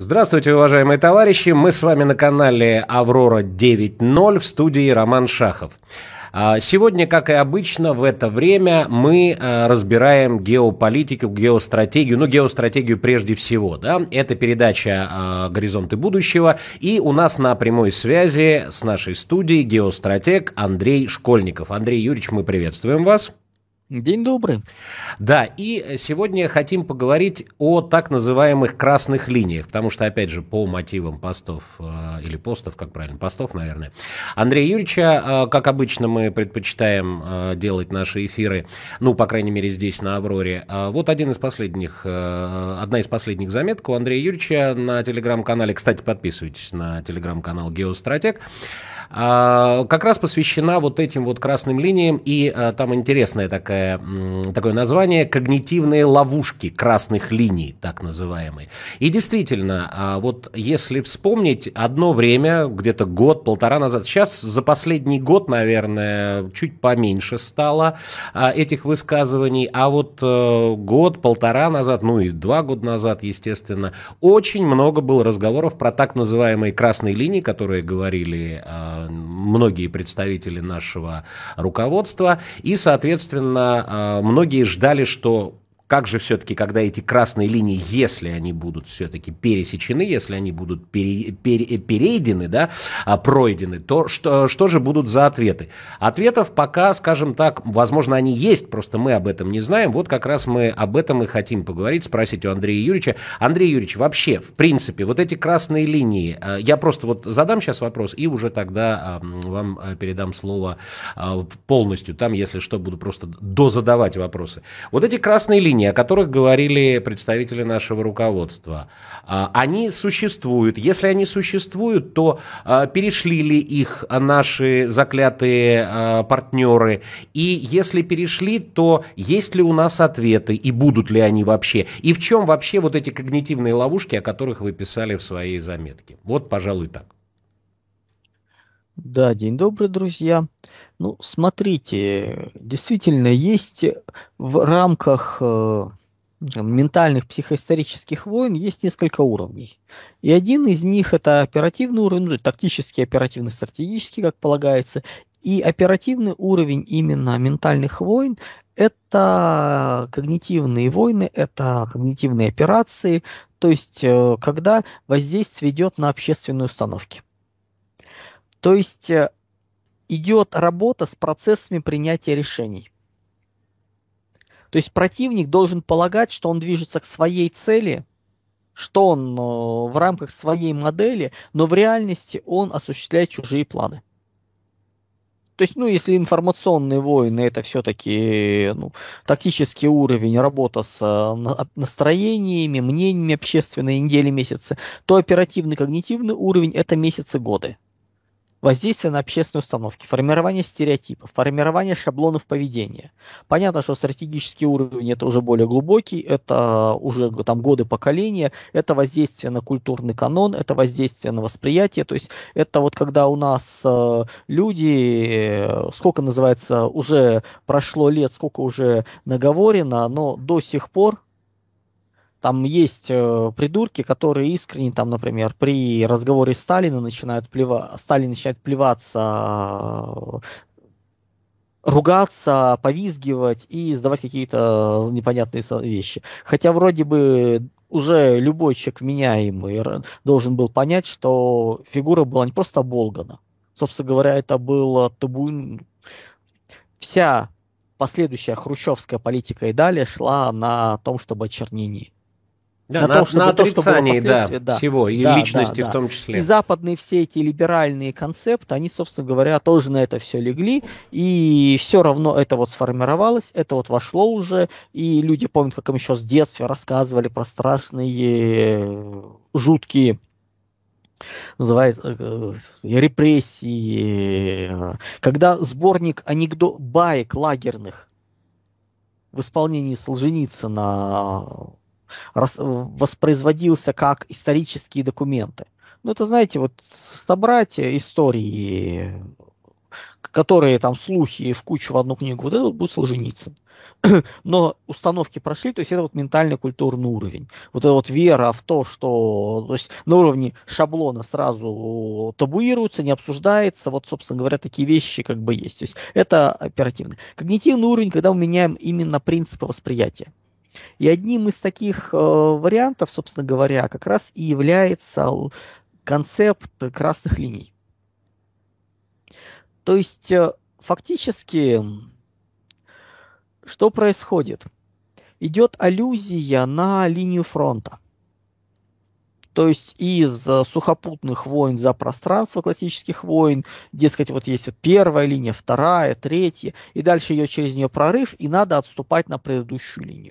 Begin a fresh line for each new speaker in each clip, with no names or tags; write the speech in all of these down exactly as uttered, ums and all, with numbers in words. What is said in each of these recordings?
Здравствуйте, уважаемые товарищи. Мы с вами на канале «Аврора девять ноль», в студии Роман Шахов. Сегодня, как и обычно, в это время мы разбираем геополитику, геостратегию, ну, геостратегию прежде всего, да. Это передача «Горизонты будущего», и у нас на прямой связи с нашей студией геостратег Андрей Школьников. Андрей Юрьевич, мы приветствуем вас.
День добрый.
Да, и сегодня хотим поговорить о так называемых красных линиях, потому что, опять же, по мотивам постов, э, или постов, как правильно, постов, наверное, Андрея Юрьевича, э, как обычно мы предпочитаем э, делать наши эфиры, ну, по крайней мере, здесь, на «Авроре». Э, вот один из последних, э, одна из последних заметок у Андрея Юрьевича на телеграм-канале, кстати, подписывайтесь на телеграм-канал «Геостратег», как раз посвящена вот этим вот красным линиям, и а, там интересное такое, такое название «Когнитивные ловушки красных линий», так называемые. И действительно, а, вот если вспомнить одно время, где-то год, полтора назад, сейчас за последний год, наверное, чуть поменьше стало а, этих высказываний, а вот а, год, полтора назад, ну и два года назад, естественно, очень много было разговоров про так называемые красные линии, которые говорили а, многие представители нашего руководства, и, соответственно, многие ждали, что как же все-таки, когда эти красные линии, если они будут все-таки пересечены, если они будут пере, пере, перейдены, да, пройдены, то что, что же будут за ответы? Ответов пока, скажем так, возможно, они есть, просто мы об этом не знаем. Вот как раз мы об этом и хотим поговорить, спросить у Андрея Юрьевича. Андрей Юрьевич, вообще, в принципе, вот эти красные линии, я просто вот задам сейчас вопрос и уже тогда вам передам слово полностью, там, если что, буду просто дозадавать вопросы. Вот эти красные линии, о которых говорили представители нашего руководства, они существуют. Если они существуют, то перешли ли их наши заклятые партнеры? И если перешли, то есть ли у нас ответы? И будут ли они вообще? И в чем вообще вот эти когнитивные ловушки, о которых вы писали в своей заметке? Вот, пожалуй, так.
Да, день добрый, друзья. Ну, смотрите, действительно, есть в рамках э, ментальных психоисторических войн есть несколько уровней. И один из них это оперативный уровень, ну, тактический, оперативный, стратегический, как полагается. И оперативный уровень именно ментальных войн это когнитивные войны, это когнитивные операции, то есть э, когда воздействие идет на общественные установки. То есть идет работа с процессами принятия решений. То есть противник должен полагать, что он движется к своей цели, что он в рамках своей модели, но в реальности он осуществляет чужие планы. То есть, ну, если информационные войны это все-таки ну, тактический уровень, работа с настроениями, мнениями общественной недели, месяцы, то оперативный когнитивный уровень это месяцы, годы. Воздействие на общественные установки, формирование стереотипов, формирование шаблонов поведения. Понятно, что стратегический уровень это уже более глубокий, это уже там годы поколения, это воздействие на культурный канон, это воздействие на восприятие. То есть это вот когда у нас э, люди, сколько называется, уже прошло лет, сколько уже наговорено, но до сих пор там есть э, придурки, которые искренне, там, например, при разговоре с Сталином начинают плеваться, Сталин начинает плеваться, э, ругаться, повизгивать и издавать какие-то непонятные вещи. Хотя вроде бы уже любой человек вменяемый должен был понять, что фигура была не просто оболгана. Собственно говоря, это было табу. Вся последующая хрущевская политика и далее шла на том, чтобы очернение.
Да, на, на, том, на отрицании да, да, всего, и
да,
личности
да,
в том числе.
И западные все эти либеральные концепты, они, собственно говоря, тоже на это все легли, и все равно это вот сформировалось, это вот вошло уже, и люди помнят, как им еще с детства рассказывали про страшные, жуткие, называется, репрессии, когда сборник анекдот, баек лагерных в исполнении Солженицына воспроизводился как исторические документы. Ну, это, знаете, вот собрать истории, которые там слухи в кучу в одну книгу, вот это будет Солженицын. но установки прошли, то есть это вот ментальный культурный уровень. Вот эта вот вера в то, что то есть на уровне шаблона сразу табуируется, не обсуждается, вот, собственно говоря, такие вещи как бы есть. То есть это оперативно. Когнитивный уровень, когда мы меняем именно принципы восприятия. И одним из таких э, вариантов, собственно говоря, как раз и является концепт красных линий. То есть э, фактически что происходит? Идет аллюзия на линию фронта. То есть из сухопутных войн за пространство, классических войн, дескать, вот есть вот первая линия, вторая, третья, и дальше идет через нее прорыв, и надо отступать на предыдущую линию.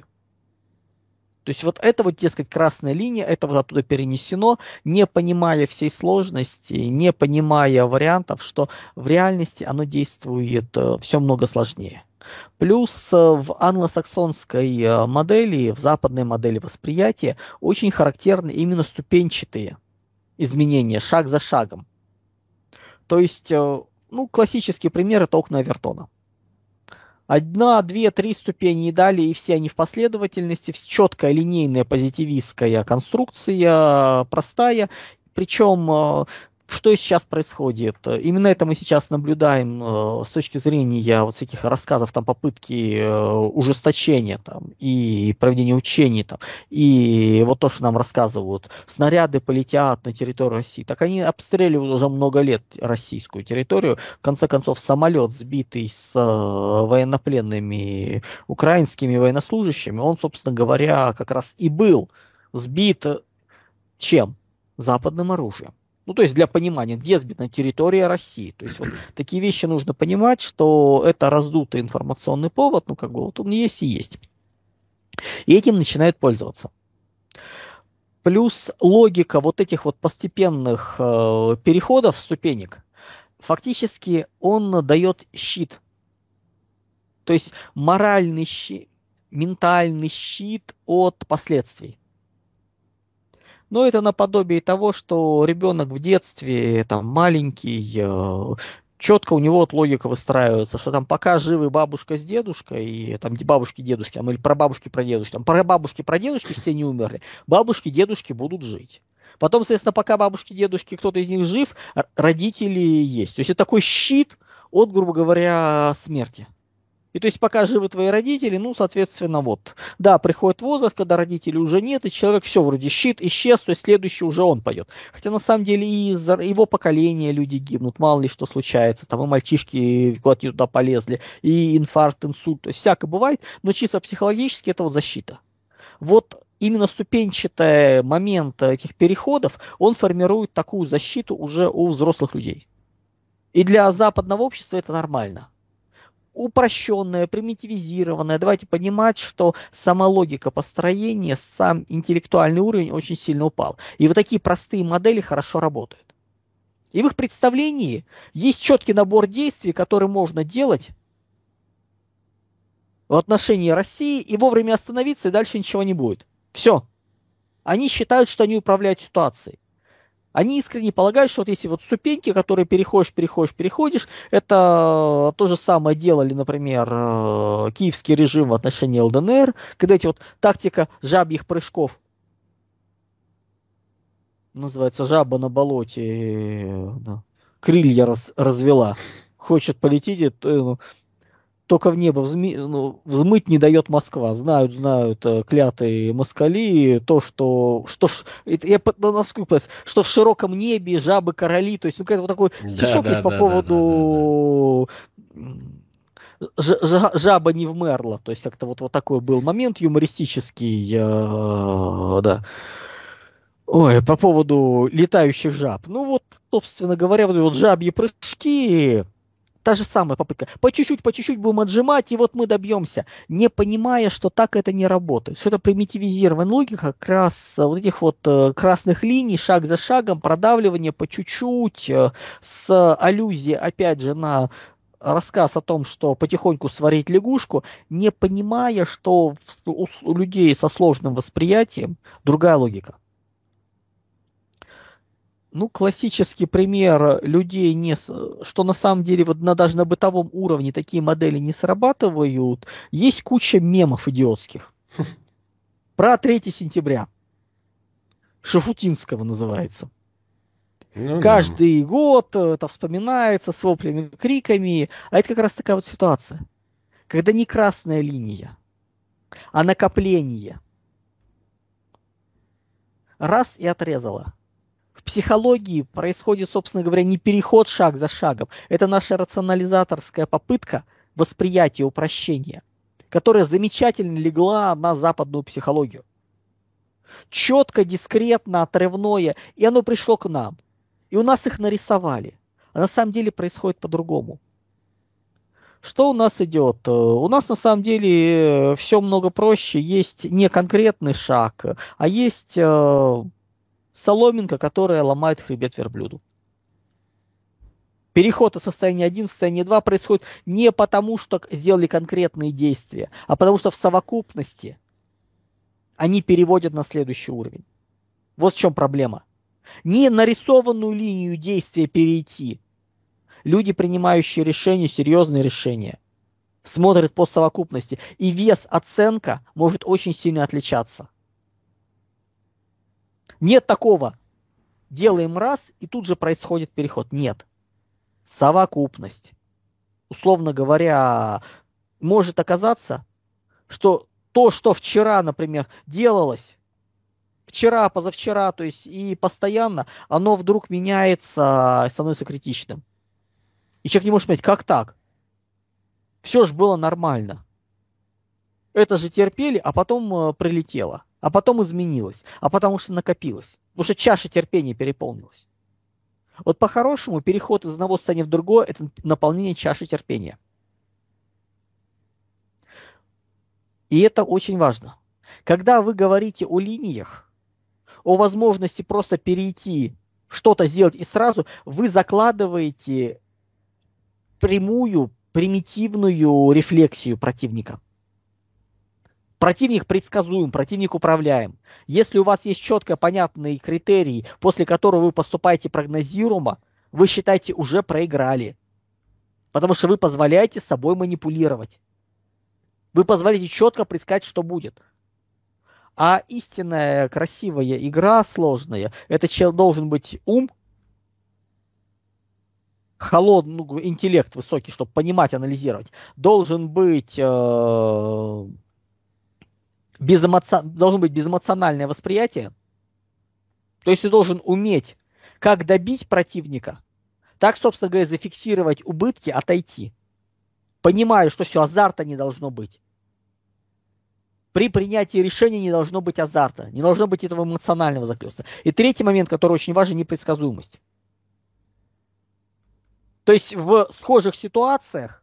То есть вот это вот, дескать, красная линия, это вот оттуда перенесено, не понимая всей сложности, не понимая вариантов, что в реальности оно действует все много сложнее. Плюс в англосаксонской модели, в западной модели восприятия очень характерны именно ступенчатые изменения, шаг за шагом. То есть, ну, классический пример – это окна Овертона. Одна, две, три ступени и далее, и все они в последовательности, четкая линейная позитивистская конструкция, простая. Причем, что сейчас происходит? Именно это мы сейчас наблюдаем с точки зрения вот всяких рассказов, там, попытки ужесточения там, и проведения учений. Там, и вот то, что нам рассказывают, снаряды полетят на территорию России. Так они обстреливают уже много лет российскую территорию. В конце концов, самолет, сбитый с военнопленными украинскими военнослужащими, он, собственно говоря, как раз и был сбит чем? Западным оружием. Ну, то есть для понимания, где сбита территория России. То есть вот такие вещи нужно понимать, что это раздутый информационный повод, ну, как бы вот он есть и есть. И этим начинают пользоваться. Плюс логика вот этих вот постепенных э, переходов ступенек, фактически он дает щит. То есть моральный щит, ментальный щит от последствий. Но это наподобие того, что ребенок в детстве, там, маленький, э, четко у него вот логика выстраивается, что там пока живы бабушка с дедушкой, и там бабушки, дедушки, там, или прабабушки, прадедушки, там, прабабушки, прадедушки все не умерли, бабушки, дедушки будут жить. Потом, соответственно, пока бабушки, дедушки, кто-то из них жив, родители есть. То есть это такой щит от, грубо говоря, смерти. И то есть пока живы твои родители, ну, соответственно, вот. Да, приходит возраст, когда родителей уже нет, и человек все, вроде щит исчез, то есть следующий уже он поет. Хотя на самом деле и из-за его поколения люди гибнут, мало ли что случается, там и мальчишки куда-то туда полезли, и инфаркт, инсульт, то есть всякое бывает, но чисто психологически это вот защита. Вот именно ступенчатый момент этих переходов, он формирует такую защиту уже у взрослых людей. И для западного общества это нормально. Упрощенная, примитивизированная. Давайте понимать, что сама логика построения, сам интеллектуальный уровень очень сильно упал. И вот такие простые модели хорошо работают. И в их представлении есть четкий набор действий, которые можно делать в отношении России, и вовремя остановиться, и дальше ничего не будет. Все. Они считают, что они управляют ситуацией. Они искренне полагают, что вот если вот ступеньки, которые переходишь, переходишь, переходишь, это то же самое делали, например, киевский режим в отношении эл дэ эн эр, когда эти вот тактика жабьих прыжков, называется жаба на болоте, да, крылья раз, развела, хочет полететь, ну, только в небо взми, ну, взмыть не дает Москва. Знают, знают э, клятые москали, то, что, что, я, насколько, что в широком небе жабы короли, то есть, ну, какой-то вот такой да, стишок да, есть да, по да, поводу да, да, да. Ж, жаба не вмерла, то есть, как-то вот, вот такой был момент юмористический, э, да. Ой, по поводу летающих жаб. Ну, вот, собственно говоря, вот, вот жабьи прыжки... Та же самая попытка. По чуть-чуть, по чуть-чуть будем отжимать, и вот мы добьемся. Не понимая, что так это не работает. Что это примитивизированная логика как раз вот этих вот красных линий, шаг за шагом, продавливание по чуть-чуть, с аллюзией, опять же, на рассказ о том, что потихоньку сварить лягушку, не понимая, что у людей со сложным восприятием другая логика. Ну, классический пример людей, не, что на самом деле вот на, даже на бытовом уровне такие модели не срабатывают. Есть куча мемов идиотских. Про третье сентября. Шафутинского называется. Ну, Каждый да. год это вспоминается с воплями, криками. А это как раз такая вот ситуация. Когда не красная линия, а накопление. Раз и отрезала. В психологии происходит, собственно говоря, не переход шаг за шагом. Это наша рационализаторская попытка восприятия упрощения, которая замечательно легла на западную психологию. Четко, дискретно, отрывное, и оно пришло к нам. И у нас их нарисовали. А на самом деле происходит по-другому. Что у нас идет? У нас на самом деле все много проще. Есть не конкретный шаг, а есть соломинка, которая ломает хребет верблюду. Переход из состояния один в состояние два происходит не потому, что сделали конкретные действия, а потому что в совокупности они переводят на следующий уровень. Вот в чем проблема. Не нарисованную линию действия перейти. Люди, принимающие решения, серьезные решения, смотрят по совокупности. И вес, оценка может очень сильно отличаться. Нет такого. Делаем раз, и тут же происходит переход. Нет. Совокупность. Условно говоря, может оказаться, что то, что вчера, например, делалось, вчера, позавчера, то есть и постоянно, оно вдруг меняется и становится критичным. И человек не может понять, как так? Все же было нормально. Это же терпели, а потом прилетело. А потом изменилось. А потому что накопилось. Потому что чаша терпения переполнилась. Вот по-хорошему переход из одного состояния в другое – это наполнение чаши терпения. И это очень важно. Когда вы говорите о линиях, о возможности просто перейти, что-то сделать и сразу, вы закладываете прямую, примитивную рефлексию противника. Противник предсказуем, противник управляем. Если у вас есть четко понятные критерии, после которых вы поступаете прогнозируемо, вы считаете, уже проиграли. Потому что вы позволяете собой манипулировать. Вы позволяете четко предсказать, что будет. А истинная красивая игра, сложная, это должен быть ум, холодный, ну, интеллект высокий, чтобы понимать, анализировать. Должен быть... Э- Безэмоци... Должно быть безэмоциональное восприятие. То есть ты должен уметь, как добить противника, так, собственно говоря, зафиксировать убытки, отойти. Понимаю, что все, азарта не должно быть. При принятии решения не должно быть азарта, не должно быть этого эмоционального захлёста. И третий момент, который очень важен, непредсказуемость. То есть в схожих ситуациях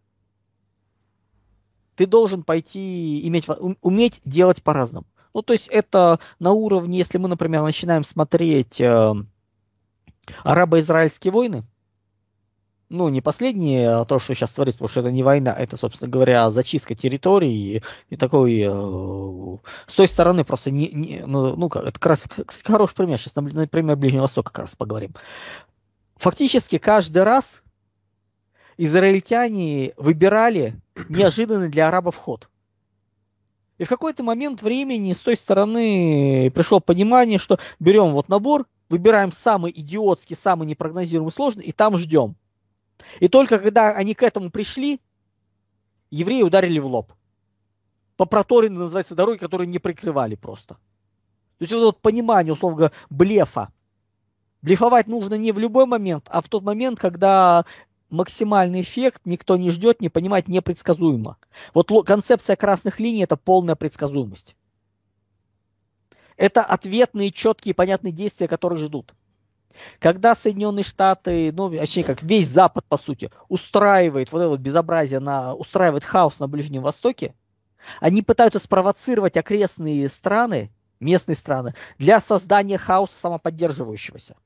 ты должен пойти, иметь, уметь делать по-разному. Ну, то есть это на уровне, если мы, например, начинаем смотреть э, арабо-израильские войны, ну, не последние, а то, что сейчас творится, потому что это не война, это, собственно говоря, зачистка территории, и, и такой, э, с той стороны просто, не, не, ну, ну, это как раз хороший пример, сейчас, например, Ближнего Востока как раз поговорим. Фактически каждый раз израильтяне выбирали неожиданный для арабов ход. И в какой-то момент времени с той стороны пришло понимание, что берем вот набор, выбираем самый идиотский, самый непрогнозируемый, сложный, и там ждем. И только когда они к этому пришли, евреи ударили в лоб. По проторенной, называется, дороге, которые не прикрывали просто. То есть вот понимание, условно говоря, блефа. Блефовать нужно не в любой момент, а в тот момент, когда максимальный эффект никто не ждет, не понимает, непредсказуемо. Вот концепция красных линий – это полная предсказуемость. Это ответные, четкие, понятные действия, которых ждут. Когда Соединенные Штаты, ну, точнее, как весь Запад, по сути, устраивает вот это вот безобразие, на, устраивает хаос на Ближнем Востоке, они пытаются спровоцировать окрестные страны, местные страны, для создания хаоса самоподдерживающегося.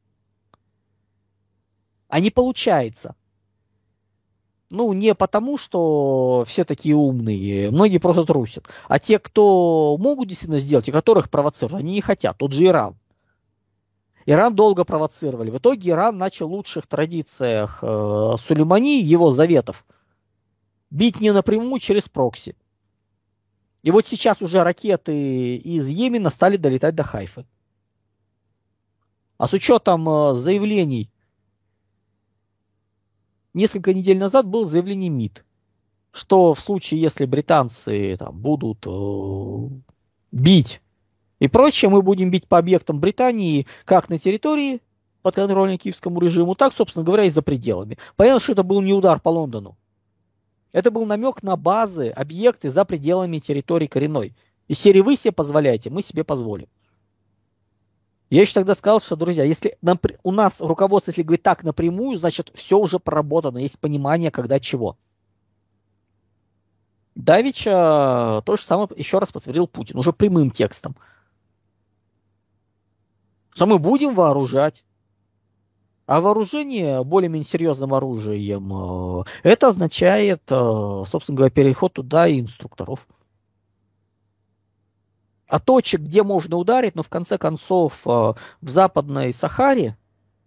А не получается. Ну, не потому, что все такие умные, многие просто трусят. А те, кто могут действительно сделать, и которых провоцируют, они не хотят. Тот же Иран. Иран долго провоцировали. В итоге Иран начал в лучших традициях э, Сулеймани, его заветов, бить не напрямую, через прокси. И вот сейчас уже ракеты из Йемена стали долетать до Хайфы. А с учетом э, заявлений, несколько недель назад было заявление МИД, что в случае, если британцы там, будут э, бить и прочее, мы будем бить по объектам Британии как на территории подконтрольной киевскому режиму, так, собственно говоря, и за пределами. Понятно, что это был не удар по Лондону. Это был намек на базы, объекты за пределами территории коренной. Из серии вы себе позволяете, мы себе позволим. Я еще тогда сказал, что, друзья, если у нас руководство, если говорит так напрямую, значит, все уже проработано, есть понимание, когда чего. Давича то же самое еще раз подтвердил Путин, уже прямым текстом. Что мы будем вооружать. А вооружение более-менее серьезным оружием, это означает, собственно говоря, переход туда и инструкторов. А точек, где можно ударить, но в конце концов в Западной Сахаре,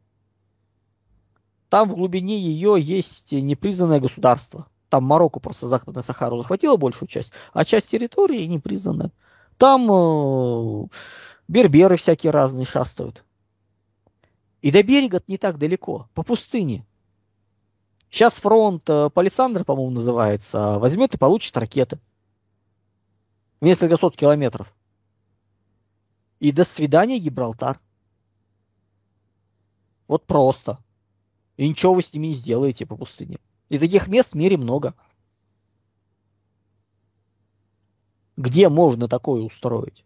там в глубине ее есть непризнанное государство. Там Марокко просто Западную Сахару захватила большую часть, а часть территории непризнанная. Там э, берберы всякие разные шастают. И до берега не так далеко, по пустыне. Сейчас фронт э, Палисандра, по-моему, называется, возьмет и получит ракеты. В несколько сот километров. И до свидания, Гибралтар. Вот просто. И ничего вы с ними не сделаете по пустыне. И таких мест в мире много. Где можно такое устроить?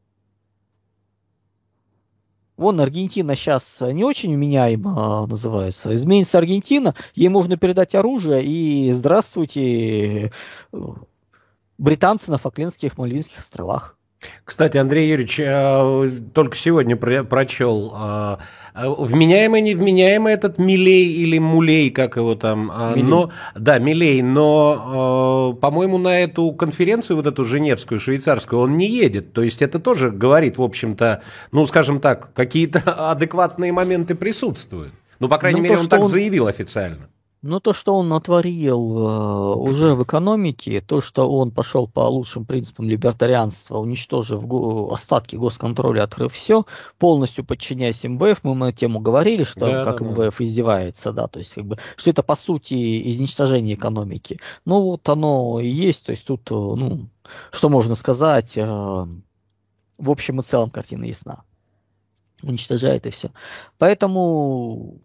Вон Аргентина сейчас не очень вменяемо называется. Изменится Аргентина, ей можно передать оружие, и здравствуйте, британцы на Фоклендских, Мальвинских островах.
Кстати, Андрей Юрьевич, только сегодня прочел, вменяемый, невменяемый этот Милей или Мулей, как его там, Милей. но, да, Милей, но, по-моему, на эту конференцию, вот эту женевскую, швейцарскую, он не едет, то есть это тоже говорит, в общем-то, ну, скажем так, какие-то адекватные моменты присутствуют, ну, по крайней ну, мере, то, он так он... заявил официально.
Ну, то, что он натворил э, уже в экономике, то, что он пошел по лучшим принципам либертарианства, уничтожив го- остатки госконтроля, открыв все, полностью подчиняясь эм вэ эф, мы на эту тему говорили, что да, как да, эм вэ эф да. издевается, да, то есть, как бы, что это, по сути, изничтожение экономики. Ну, вот оно и есть, то есть, тут, ну, что можно сказать, э, в общем и целом картина ясна. Уничтожает и все. Поэтому...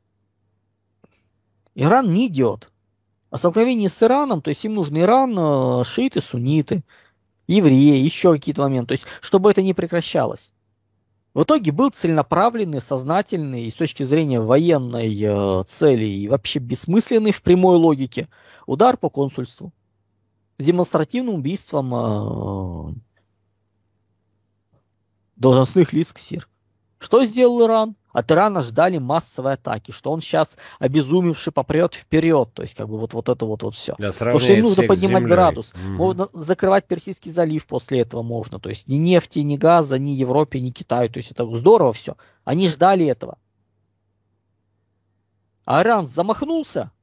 Иран не идет. А столкновение с Ираном, то есть им нужен Иран, шииты, сунниты, евреи, еще какие-то моменты, то есть чтобы это не прекращалось. В итоге был целенаправленный, сознательный, и с точки зрения военной э, цели, и вообще бессмысленный в прямой логике, удар по консульству с демонстративным убийством э, должностных лиц КСИР. Что сделал Иран? От Ирана ждали массовой атаки, что он сейчас обезумевший попрет вперед, то есть как бы вот, вот это вот, вот все. Да, потому что им нужно поднимать градус. Mm-hmm. Можно закрывать Персидский залив после этого можно, то есть ни нефти, ни газа, ни Европе, ни Китаю, то есть это здорово все. Они ждали этого. А Иран замахнулся,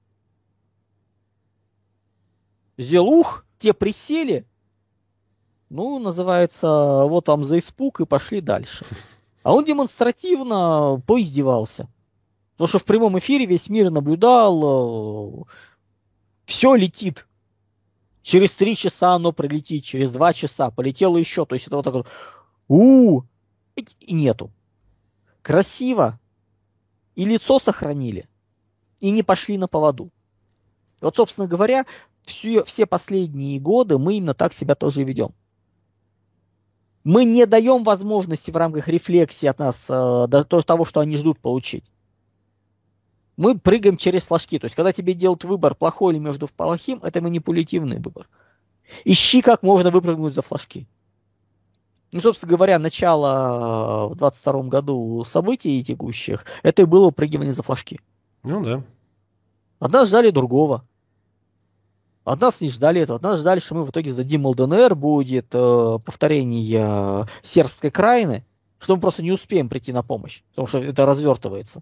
сделал ух, те присели, ну, называется, вот там за испуг и пошли дальше. А он демонстративно поиздевался. Потому что в прямом эфире весь мир наблюдал, все летит. Через три часа оно прилетит, через два часа полетело еще. То есть это вот так вот, у и нету. Красиво. И лицо сохранили. И не пошли на поводу. Вот, собственно говоря, все, все последние годы мы именно так себя тоже и ведем. Мы не даем возможности в рамках рефлексии от нас э, до того, что они ждут получить. Мы прыгаем через флажки. То есть, когда тебе делают выбор, плохой или между плохим, это манипулятивный выбор. Ищи, как можно выпрыгнуть за флажки. Ну, собственно говоря, начало в двадцать втором году событий текущих, это и было упрыгивание за флажки.
Ну да.
От нас ждали другого. От нас не ждали этого. От нас ждали, что мы в итоге сдадим эл дэ эн эр, будет э, повторение э, сербской краины, что мы просто не успеем прийти на помощь, потому что это развертывается.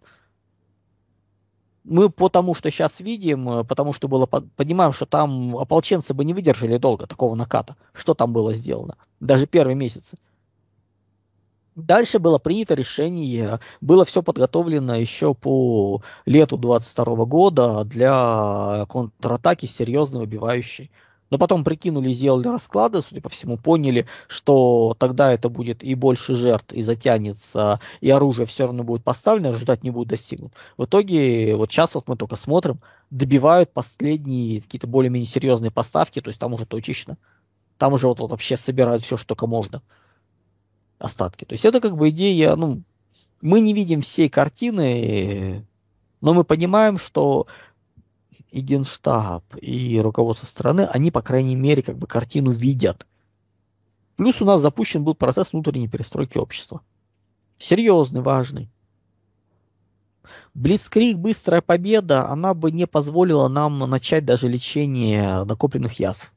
Мы по тому, что сейчас видим, потому что было, понимаем, что там ополченцы бы не выдержали долго такого наката. Что там было сделано? Даже первые месяцы. Дальше было принято решение, было все подготовлено еще по лету двадцать второго года для контратаки серьезно выбивающей. Но потом прикинули, сделали расклады, судя по всему, поняли, что тогда это будет и больше жертв, и затянется, и оружие все равно будет поставлено, результат не будет достигнут. В итоге, вот сейчас вот мы только смотрим, добивают последние какие-то более-менее серьезные поставки, то есть там уже точечно. Там уже вот, вот вообще собирают все, что только можно. Остатки. То есть это как бы идея, ну, мы не видим всей картины, но мы понимаем, что и Генштаб, и руководство страны, они, по крайней мере, как бы картину видят. Плюс у нас запущен был процесс внутренней перестройки общества. Серьезный, важный. Блицкриг, быстрая победа, она бы не позволила нам начать даже лечение накопленных язв.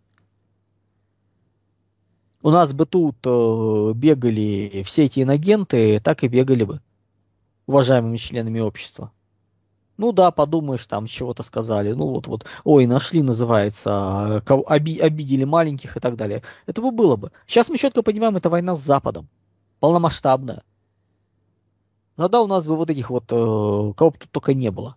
У нас бы тут э, бегали все эти инагенты, так и бегали бы уважаемыми членами общества. Ну да, подумаешь, там чего-то сказали. Ну вот, вот, ой, нашли, называется, оби- обидели маленьких и так далее. Это бы было бы. Сейчас мы четко понимаем, это война с Западом. Полномасштабная. Тогда у нас бы вот этих вот, э, кого бы тут только не было.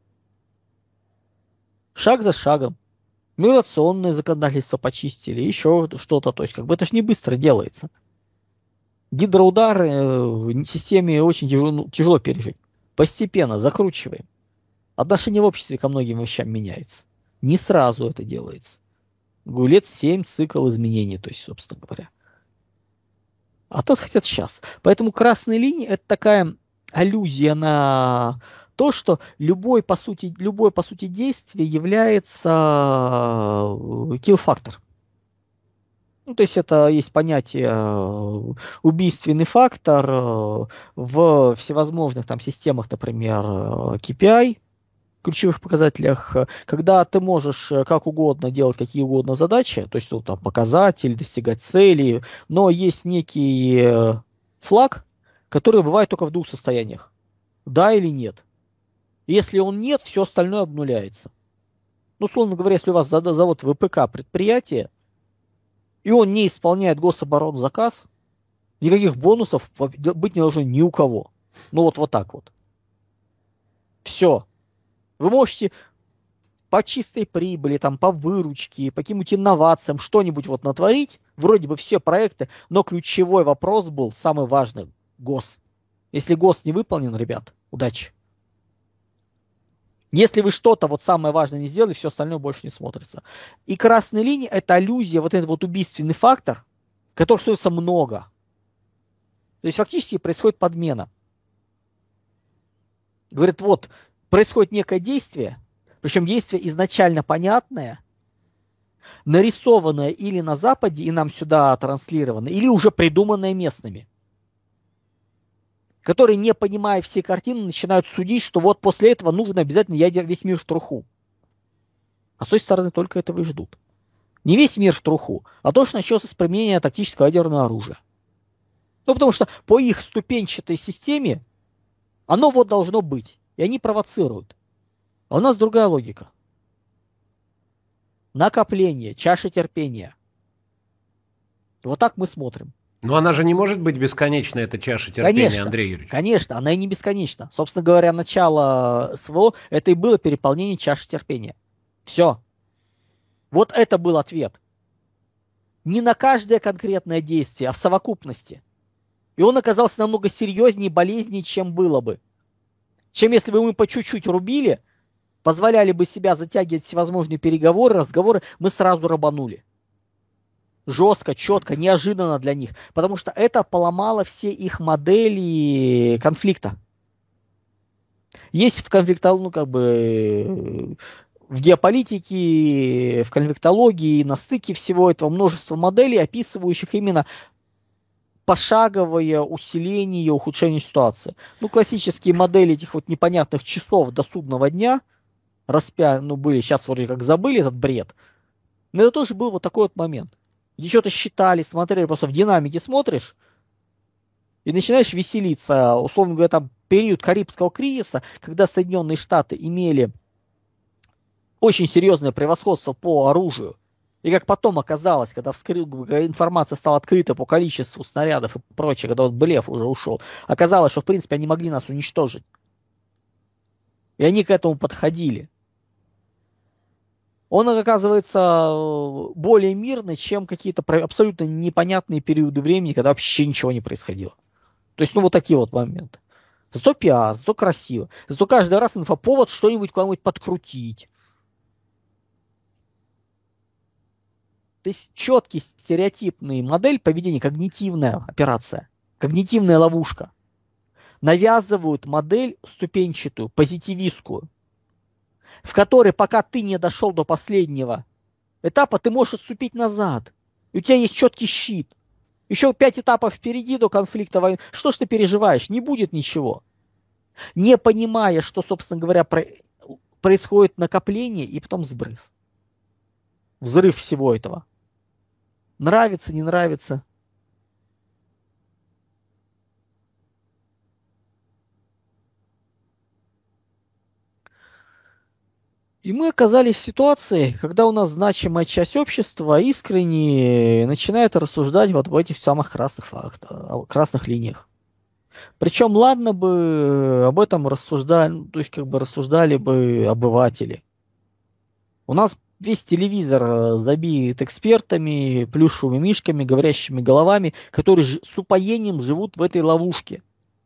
Шаг за шагом. Миграционное законодательство почистили, еще что-то. То есть, как бы это ж не быстро делается. Гидроудар э, в системе очень тяжело, тяжело пережить. Постепенно закручиваем. Отношение в обществе ко многим вещам меняется. Не сразу это делается. Лет семь цикл изменений, то есть, собственно говоря. А то хотят сейчас. Поэтому красные линии это такая аллюзия на то, что любой, по сути, любое, по сути, действие является kill-фактор. Ну, то есть это есть понятие убийственный фактор в всевозможных там системах, например, кей пи ай, ключевых показателях, когда ты можешь как угодно делать какие угодно задачи, то есть ну, там, показатели, достигать целей, но есть некий флаг, который бывает только в двух состояниях. Да или нет. Если он нет, все остальное обнуляется. Ну, условно говоря, если у вас завод вэ пэ ка предприятие, и он не исполняет гособоронзаказ, никаких бонусов быть не должно ни у кого. Ну, вот, вот так вот. Все. Вы можете по чистой прибыли, там, по выручке, по каким-нибудь инновациям что-нибудь вот натворить. Вроде бы все проекты, но ключевой вопрос был, самый важный, гос. Если гос не выполнен, ребят, удачи. Если вы что-то вот самое важное не сделали, все остальное больше не смотрится. И красные линии это аллюзия, вот этот вот убийственный фактор, который стоится много. То есть фактически происходит подмена. Говорит, вот, происходит некое действие, причем действие изначально понятное, нарисованное или на Западе, и нам сюда транслировано, или уже придуманное местными, которые, не понимая всей картины, начинают судить, что вот после этого нужно обязательно ядер весь мир в труху. А с той стороны только этого и ждут. Не весь мир в труху, а то, что начнется с применения тактического ядерного оружия. Ну, потому что по их ступенчатой системе оно вот должно быть. И они провоцируют. А у нас другая логика. Накопление, чаша терпения. Вот так мы смотрим.
Но она же не может быть бесконечной, эта чаша терпения,
конечно,
Андрей Юрьевич.
Конечно, она и не бесконечна. Собственно говоря, начало СВО это и было переполнение чаши терпения. Все. Вот это был ответ. Не на каждое конкретное действие, а в совокупности. И он оказался намного серьезнее и болезненнее, чем было бы. Чем если бы мы по чуть-чуть рубили, позволяли бы себя затягивать всевозможные переговоры, разговоры, мы сразу рабанули. Жестко, четко, неожиданно для них. Потому что это поломало все их модели конфликта. Есть в конфликтологии, ну, как бы, в геополитике, в конфликтологии, на стыке всего этого множество моделей, описывающих именно пошаговое усиление, ухудшение ситуации. Ну, классические модели этих вот непонятных часов до судного дня, распя... ну, были, сейчас вроде как забыли этот бред, но это тоже был вот такой вот момент. Где что-то считали, смотрели, просто в динамике смотришь, и начинаешь веселиться. Условно говоря, там период Карибского кризиса, когда Соединенные Штаты имели очень серьезное превосходство по оружию. И как потом оказалось, когда вскры... информация стала открыта по количеству снарядов и прочее, когда вот Блеф уже ушел, оказалось, что в принципе они могли нас уничтожить. И они к этому подходили. Он оказывается более мирный, чем какие-то абсолютно непонятные периоды времени, когда вообще ничего не происходило. То есть, ну, вот такие вот моменты. Зато пиар, зато красиво. Зато каждый раз инфоповод что-нибудь куда-нибудь подкрутить. То есть четкий стереотипный модель поведения, когнитивная операция, когнитивная ловушка. Навязывают модель ступенчатую, позитивистскую, в которой пока ты не дошел до последнего этапа, ты можешь отступить назад. И у тебя есть четкий щит. Еще пять этапов впереди до конфликта войны. Что ж ты переживаешь? Не будет ничего. Не понимая, что, собственно говоря, про... происходит накопление и потом сбрыз. Взрыв всего этого. Нравится, не нравится. И мы оказались в ситуации, когда у нас значимая часть общества искренне начинает рассуждать вот в этих самых красных фактах, красных линиях. Причем, ладно бы об этом рассуждали, то есть как бы рассуждали бы обыватели. У нас весь телевизор забит экспертами, плюшевыми мишками, говорящими головами, которые с упоением живут в этой ловушке.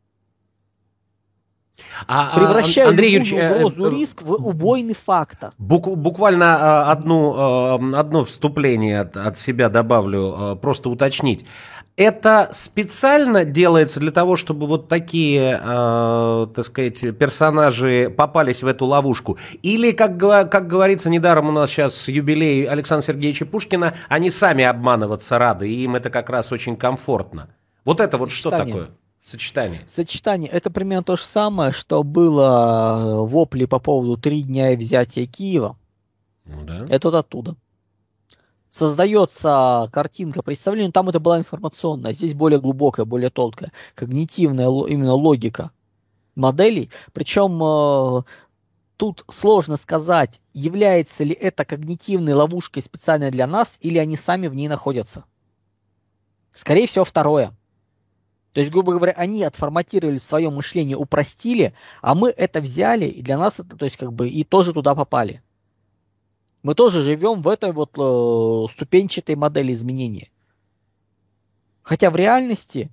А,
превращая
Андрей
любую
Юрьевич,
угрозу,
э,
риск в убойный фактор.
Бук, буквально одну, одно вступление от, от себя добавлю, просто уточнить. Это специально делается для того, чтобы вот такие, э, так сказать, персонажи попались в эту ловушку? Или, как, как говорится, недаром у нас сейчас юбилей Александра Сергеевича Пушкина, они сами обманываться рады, и им это как раз очень комфортно. Вот это вот что такое? Сочетание.
Сочетание. Это примерно то же самое, что было вопли по поводу три дня и взятия Киева.
Ну, да.
Это вот оттуда. Создается картинка, представление, там это была информационная, здесь более глубокая, более тонкая, когнитивная именно логика моделей. Причем э, тут сложно сказать, является ли это когнитивной ловушкой специально для нас, или они сами в ней находятся. Скорее всего, второе. То есть, грубо говоря, они отформатировали свое мышление, упростили, а мы это взяли, и для нас это, то есть, как бы, и тоже туда попали. Мы тоже живем в этой вот э, ступенчатой модели изменения. Хотя в реальности,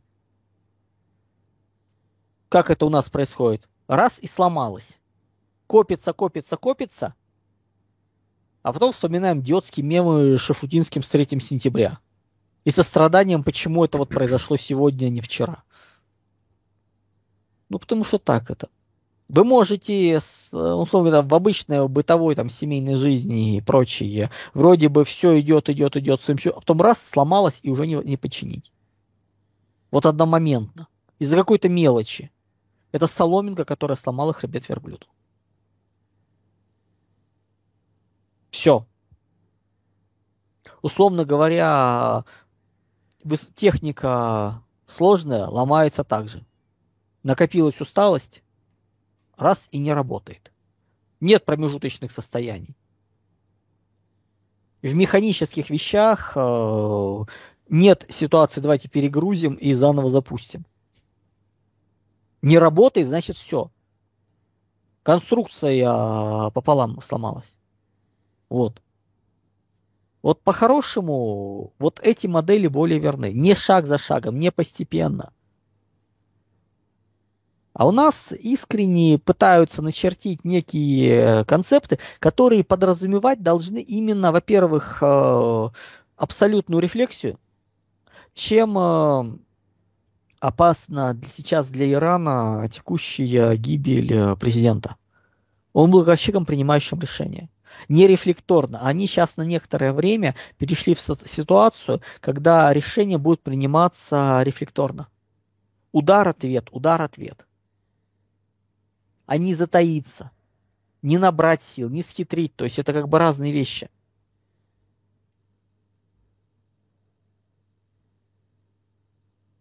как это у нас происходит, раз и сломалось. Копится, копится, копится, а потом вспоминаем идиотские мемы Шафутинским с третьего сентября. И со страданием, почему это вот произошло сегодня, а не вчера. Ну, потому что так это. Вы можете, условно говоря, в обычной бытовой там, семейной жизни и прочее, вроде бы все идет, идет, идет, а потом раз, сломалось и уже не, не починить. Вот одномоментно. Из-за какой-то мелочи. Это соломинка, которая сломала хребет верблюду. Все. Условно говоря, техника сложная, ломается так же. Накопилась усталость, раз и не работает. Нет промежуточных состояний. В механических вещах э, нет ситуации, давайте перегрузим и заново запустим. Не работает, значит все. Конструкция пополам сломалась. Вот. Вот по-хорошему, вот эти модели более верны. Не шаг за шагом, не постепенно. А у нас искренне пытаются начертить некие концепты, которые подразумевать должны именно, во-первых, абсолютную рефлексию, чем опасна сейчас для Ирана текущая гибель президента. Он был человеком, принимающим решения. Не рефлекторно. Они сейчас на некоторое время перешли в ситуацию, когда решения будут приниматься рефлекторно. Удар-ответ, удар-ответ. А не затаиться, не набрать сил, не схитрить. То есть это как бы разные вещи.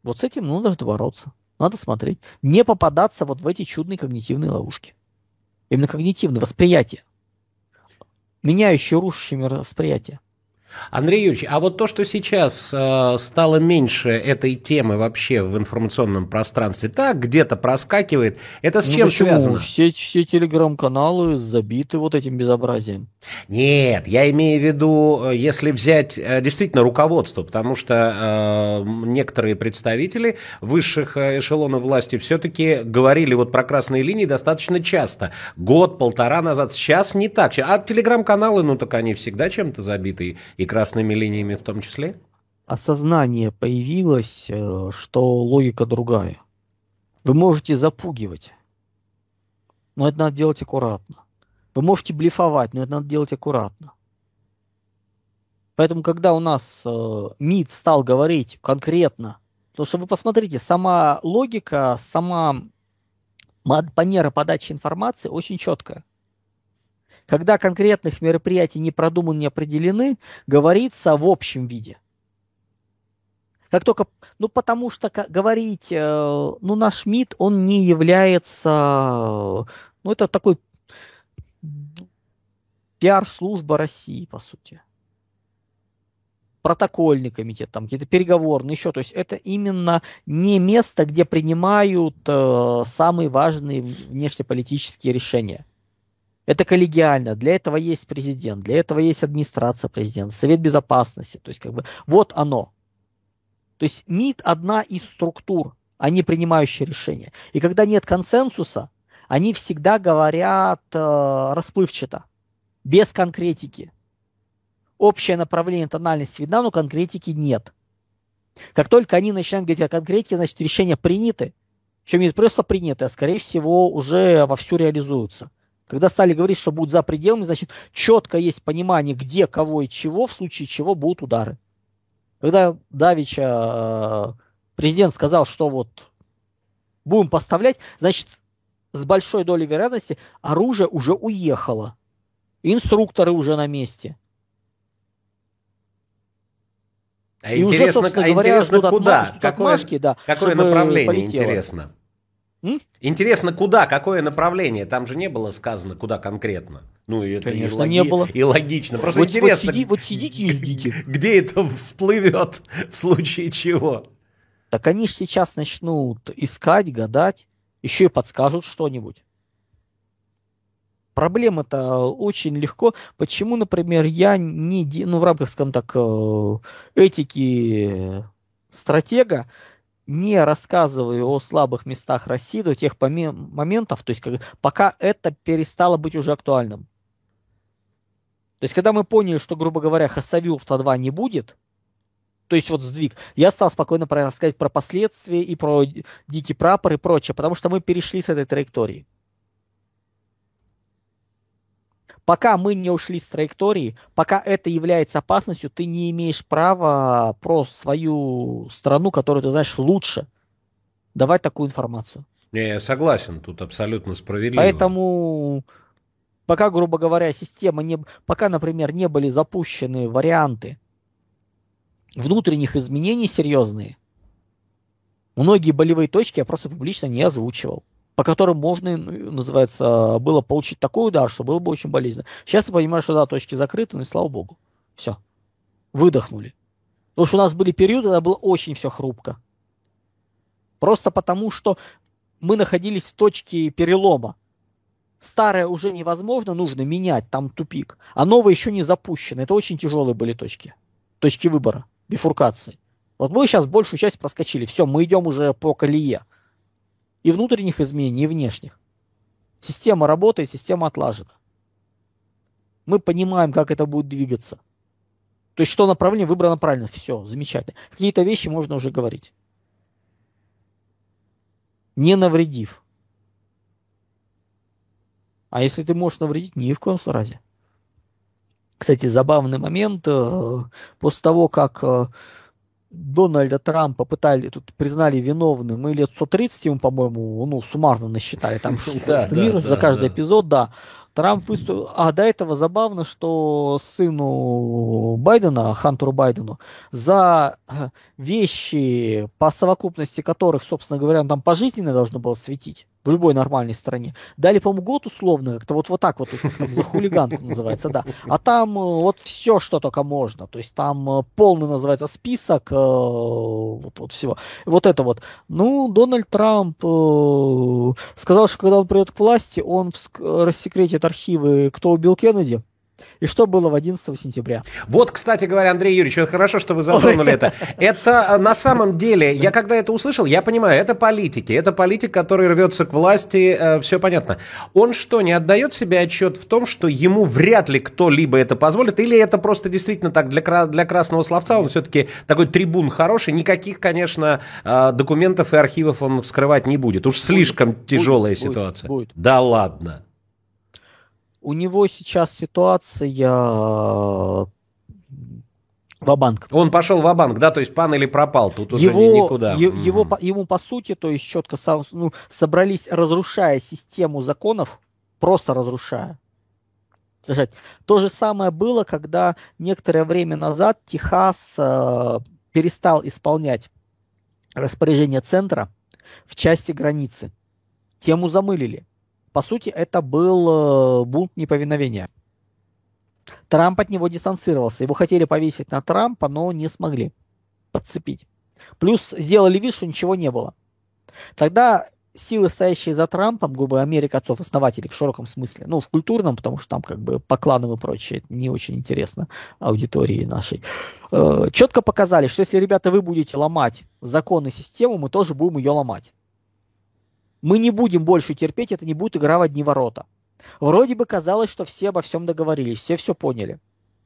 Вот с этим ну, нужно бороться. Надо смотреть. Не попадаться вот в эти чудные когнитивные ловушки. Именно когнитивное восприятие. Меняющее, рушащее восприятие.
Андрей Юрьевич, а вот то, что сейчас э, стало меньше этой темы вообще в информационном пространстве, так где-то проскакивает, это с
ну,
чем
почему?
связано?
Все, все телеграм-каналы забиты вот этим безобразием.
Нет, я имею в виду, если взять э, действительно руководство, потому что э, некоторые представители высших эшелонов власти все-таки говорили вот про красные линии достаточно часто, год-полтора назад, сейчас не так. А телеграм-каналы, ну так они всегда чем-то забиты, и красными линиями в том числе.
Осознание появилось, что логика другая. Вы можете запугивать, но это надо делать аккуратно. Вы можете блефовать, но это надо делать аккуратно. Поэтому, когда у нас э, МИД стал говорить конкретно, то что вы посмотрите, сама логика, сама манера подачи информации очень четкая. Когда конкретных мероприятий не продуманы, не определены, говорится в общем виде. Как только, ну потому что говорить, э, ну наш МИД, он не является, ну это такой пиар-служба России, по сути. Протокольный комитет, там какие-то переговорные, еще. То есть это именно не место, где принимают э, самые важные внешнеполитические решения. Это коллегиально. Для этого есть президент, для этого есть администрация президента, Совет Безопасности. То есть как бы вот оно. То есть МИД одна из структур, а не принимающие решения. И когда нет консенсуса, они всегда говорят э, расплывчато, без конкретики. Общее направление, тональность видна, но конкретики нет. Как только они начинают говорить о конкретике, значит решения приняты. Причем не просто приняты, а скорее всего уже вовсю реализуются. Когда стали говорить, что будут за пределами, значит четко есть понимание, где, кого и чего, в случае чего будут удары. Когда давеча президент сказал, что вот будем поставлять, значит с большой долей вероятности оружие уже уехало. Инструкторы уже на месте.
А и интересно, уже, а говоря, интересно куда?
Отмашки, какое отмашки, да,
какое направление полетело. Интересно? М? Интересно, куда, какое направление? Там же не было сказано, куда конкретно. Ну, и это
Конечно,
и, логи...
не было.
и логично. Просто
вот,
интересно,
вот, сиди, вот сидите и ждите.
Где это всплывет, в случае чего?
Так они же сейчас начнут искать, гадать, еще и подскажут что-нибудь. Проблема-то очень легко. Почему, например, я не, ну, в рамках, скажем так, этики стратега не рассказываю о слабых местах России до тех моментов, то есть как, пока это перестало быть уже актуальным. То есть когда мы поняли, что, грубо говоря, Хасавюрта два не будет, то есть вот сдвиг, я стал спокойно рассказать про последствия и про дикий прапор и прочее, потому что мы перешли с этой траектории. Пока мы не ушли с траектории, пока это является опасностью, ты не имеешь права про свою страну, которую ты знаешь лучше, давать такую информацию.
Не, я согласен, тут абсолютно справедливо.
Поэтому, пока, грубо говоря, система не, пока, например, не были запущены варианты внутренних изменений серьезные, многие болевые точки я просто публично не озвучивал, по которым можно, называется, было получить такой удар, что было бы очень болезненно. Сейчас я понимаю, что да, точки закрыты, ну и слава богу. Все. Выдохнули. Потому что у нас были периоды, когда было очень все хрупко. Просто потому, что мы находились в точке перелома. Старое уже невозможно, нужно менять, там тупик. А новое еще не запущено. Это очень тяжелые были точки. Точки выбора, бифуркации. Вот мы сейчас большую часть проскочили. Все, мы идем уже по колее. И внутренних изменений, и внешних. Система работает, система отлажена. Мы понимаем, как это будет двигаться. То есть, что направление выбрано правильно. Все, замечательно. Какие-то вещи можно уже говорить. Не навредив. А если ты можешь навредить, ни в коем разе. Кстати, забавный момент. После того, как Дональда Трампа пытали, тут признали виновным, мы лет сто тридцать ему, по-моему, ну, суммарно насчитали, там
да,
суммируют
да,
за каждый
да.
эпизод, да. Трамп выступил... А до этого забавно, что сыну Байдена, Хантеру Байдену, за вещи, по совокупности которых, собственно говоря, он там пожизненно должно было светить, в любой нормальной стране, дали, по-моему, год условно, как-то вот, вот так вот, там, за хулиганку называется, да. А там вот все, что только можно. То есть там полный называется список вот, вот всего. Вот это вот. Ну, Дональд Трамп э, сказал, что когда он придет к власти, он рассекретит архивы, кто убил Кеннеди и что было в одиннадцатого сентября.
Вот, кстати говоря, Андрей Юрьевич, хорошо, что вы затронули это. Это на самом деле, я когда это услышал, я понимаю, это политики, это политик, который рвется к власти, э, все понятно. Он что, не отдает себе отчет в том, что ему вряд ли кто-либо это позволит, или это просто действительно так для, для красного словца, он все-таки такой трибун хороший, никаких, конечно, э, документов и архивов он вскрывать не будет, уж слишком будет, тяжелая будет, ситуация. Будет. Да ладно.
У него сейчас ситуация ва-банк.
Он пошел ва-банк, да, то есть пан или пропал, тут уже
его,
никуда.
Е- его, mm-hmm. Ему, по сути, то есть четко ну, собрались, разрушая систему законов, просто разрушая. То же самое было, когда некоторое время назад Техас э, перестал исполнять распоряжение центра в части границы. Тему замылили. По сути, это был бунт неповиновения. Трамп от него дистанцировался. Его хотели повесить на Трампа, но не смогли подцепить. Плюс сделали вид, что ничего не было. Тогда силы, стоящие за Трампом, грубо говоря, Америка отцов-основателей в широком смысле, ну, в культурном, потому что там как бы по кланам и прочее, не очень интересно аудитории нашей, э, четко показали, что если, ребята, вы будете ломать закон и систему, мы тоже будем ее ломать. Мы не будем больше терпеть, это не будет игра в одни ворота. Вроде бы казалось, что все обо всем договорились, все все поняли.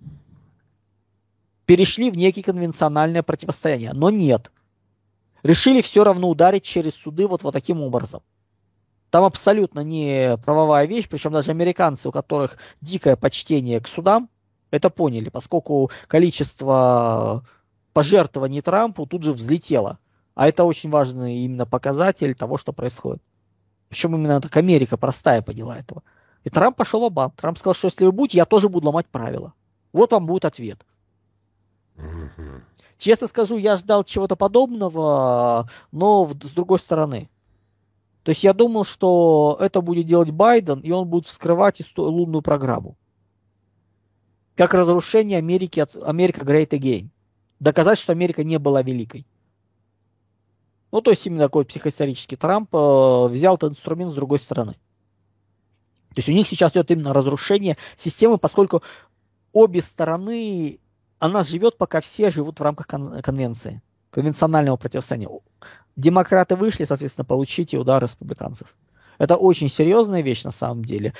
Перешли в некие конвенциональное противостояние, но нет. Решили все равно ударить через суды вот, вот таким образом. Там абсолютно не правовая вещь, причем даже американцы, у которых дикое почтение к судам, это поняли, поскольку количество пожертвований Трампу тут же взлетело. А это очень важный именно показатель того, что происходит. Причем именно так Америка простая поняла этого. И Трамп пошел ва-банк. Трамп сказал, что если вы будете, я тоже буду ломать правила. Вот вам будет ответ. Mm-hmm. Честно скажу, я ждал чего-то подобного, но с другой стороны. То есть я думал, что это будет делать Байден, и он будет вскрывать лунную программу. Как разрушение Америки от Америка Great Again. Доказать, что Америка не была великой. Ну, то есть именно такой психоисторический Трамп э, взял этот инструмент с другой стороны. То есть у них сейчас идет именно разрушение системы, поскольку обе стороны, она живет, пока все живут в рамках кон- конвенции, конвенционального противостояния. Демократы вышли, соответственно, получите удар республиканцев. Это очень серьезная вещь на самом деле.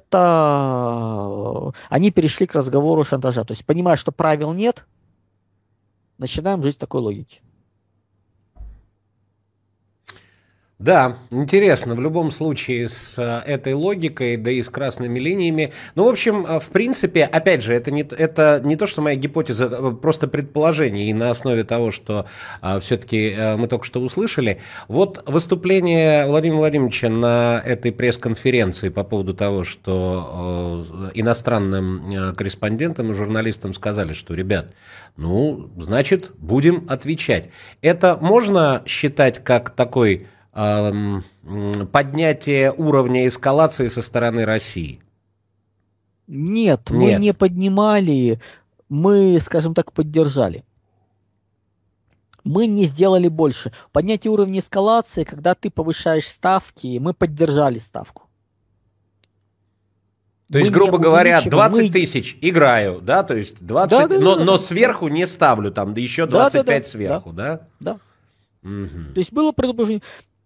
Это они перешли к разговору шантажа. То есть понимая, что правил нет, начинаем жить в такой логике.
Да, интересно, в любом случае с этой логикой, да и с красными линиями. Ну, в общем, в принципе, опять же, это не, это не то, что моя гипотеза, просто предположение, и на основе того, что а, все-таки а, мы только что услышали. Вот выступление Владимира Владимировича на этой пресс-конференции по поводу того, что а, иностранным а, корреспондентам и журналистам сказали, что, ребят, ну, значит, будем отвечать. Это можно считать как такой... поднятие уровня эскалации со стороны России?
Нет, мы Нет. не поднимали, мы, скажем так, поддержали. Мы не сделали больше. Поднятие уровня эскалации, когда ты повышаешь ставки, мы поддержали ставку.
То есть, мы грубо говоря, двадцать тысяч мы... играю, да, то есть двадцать, да, да, но, да, но да, сверху да. не ставлю, там, да еще двадцать пять да, да, сверху, да?
Да. да. Угу. То есть было предупреждение.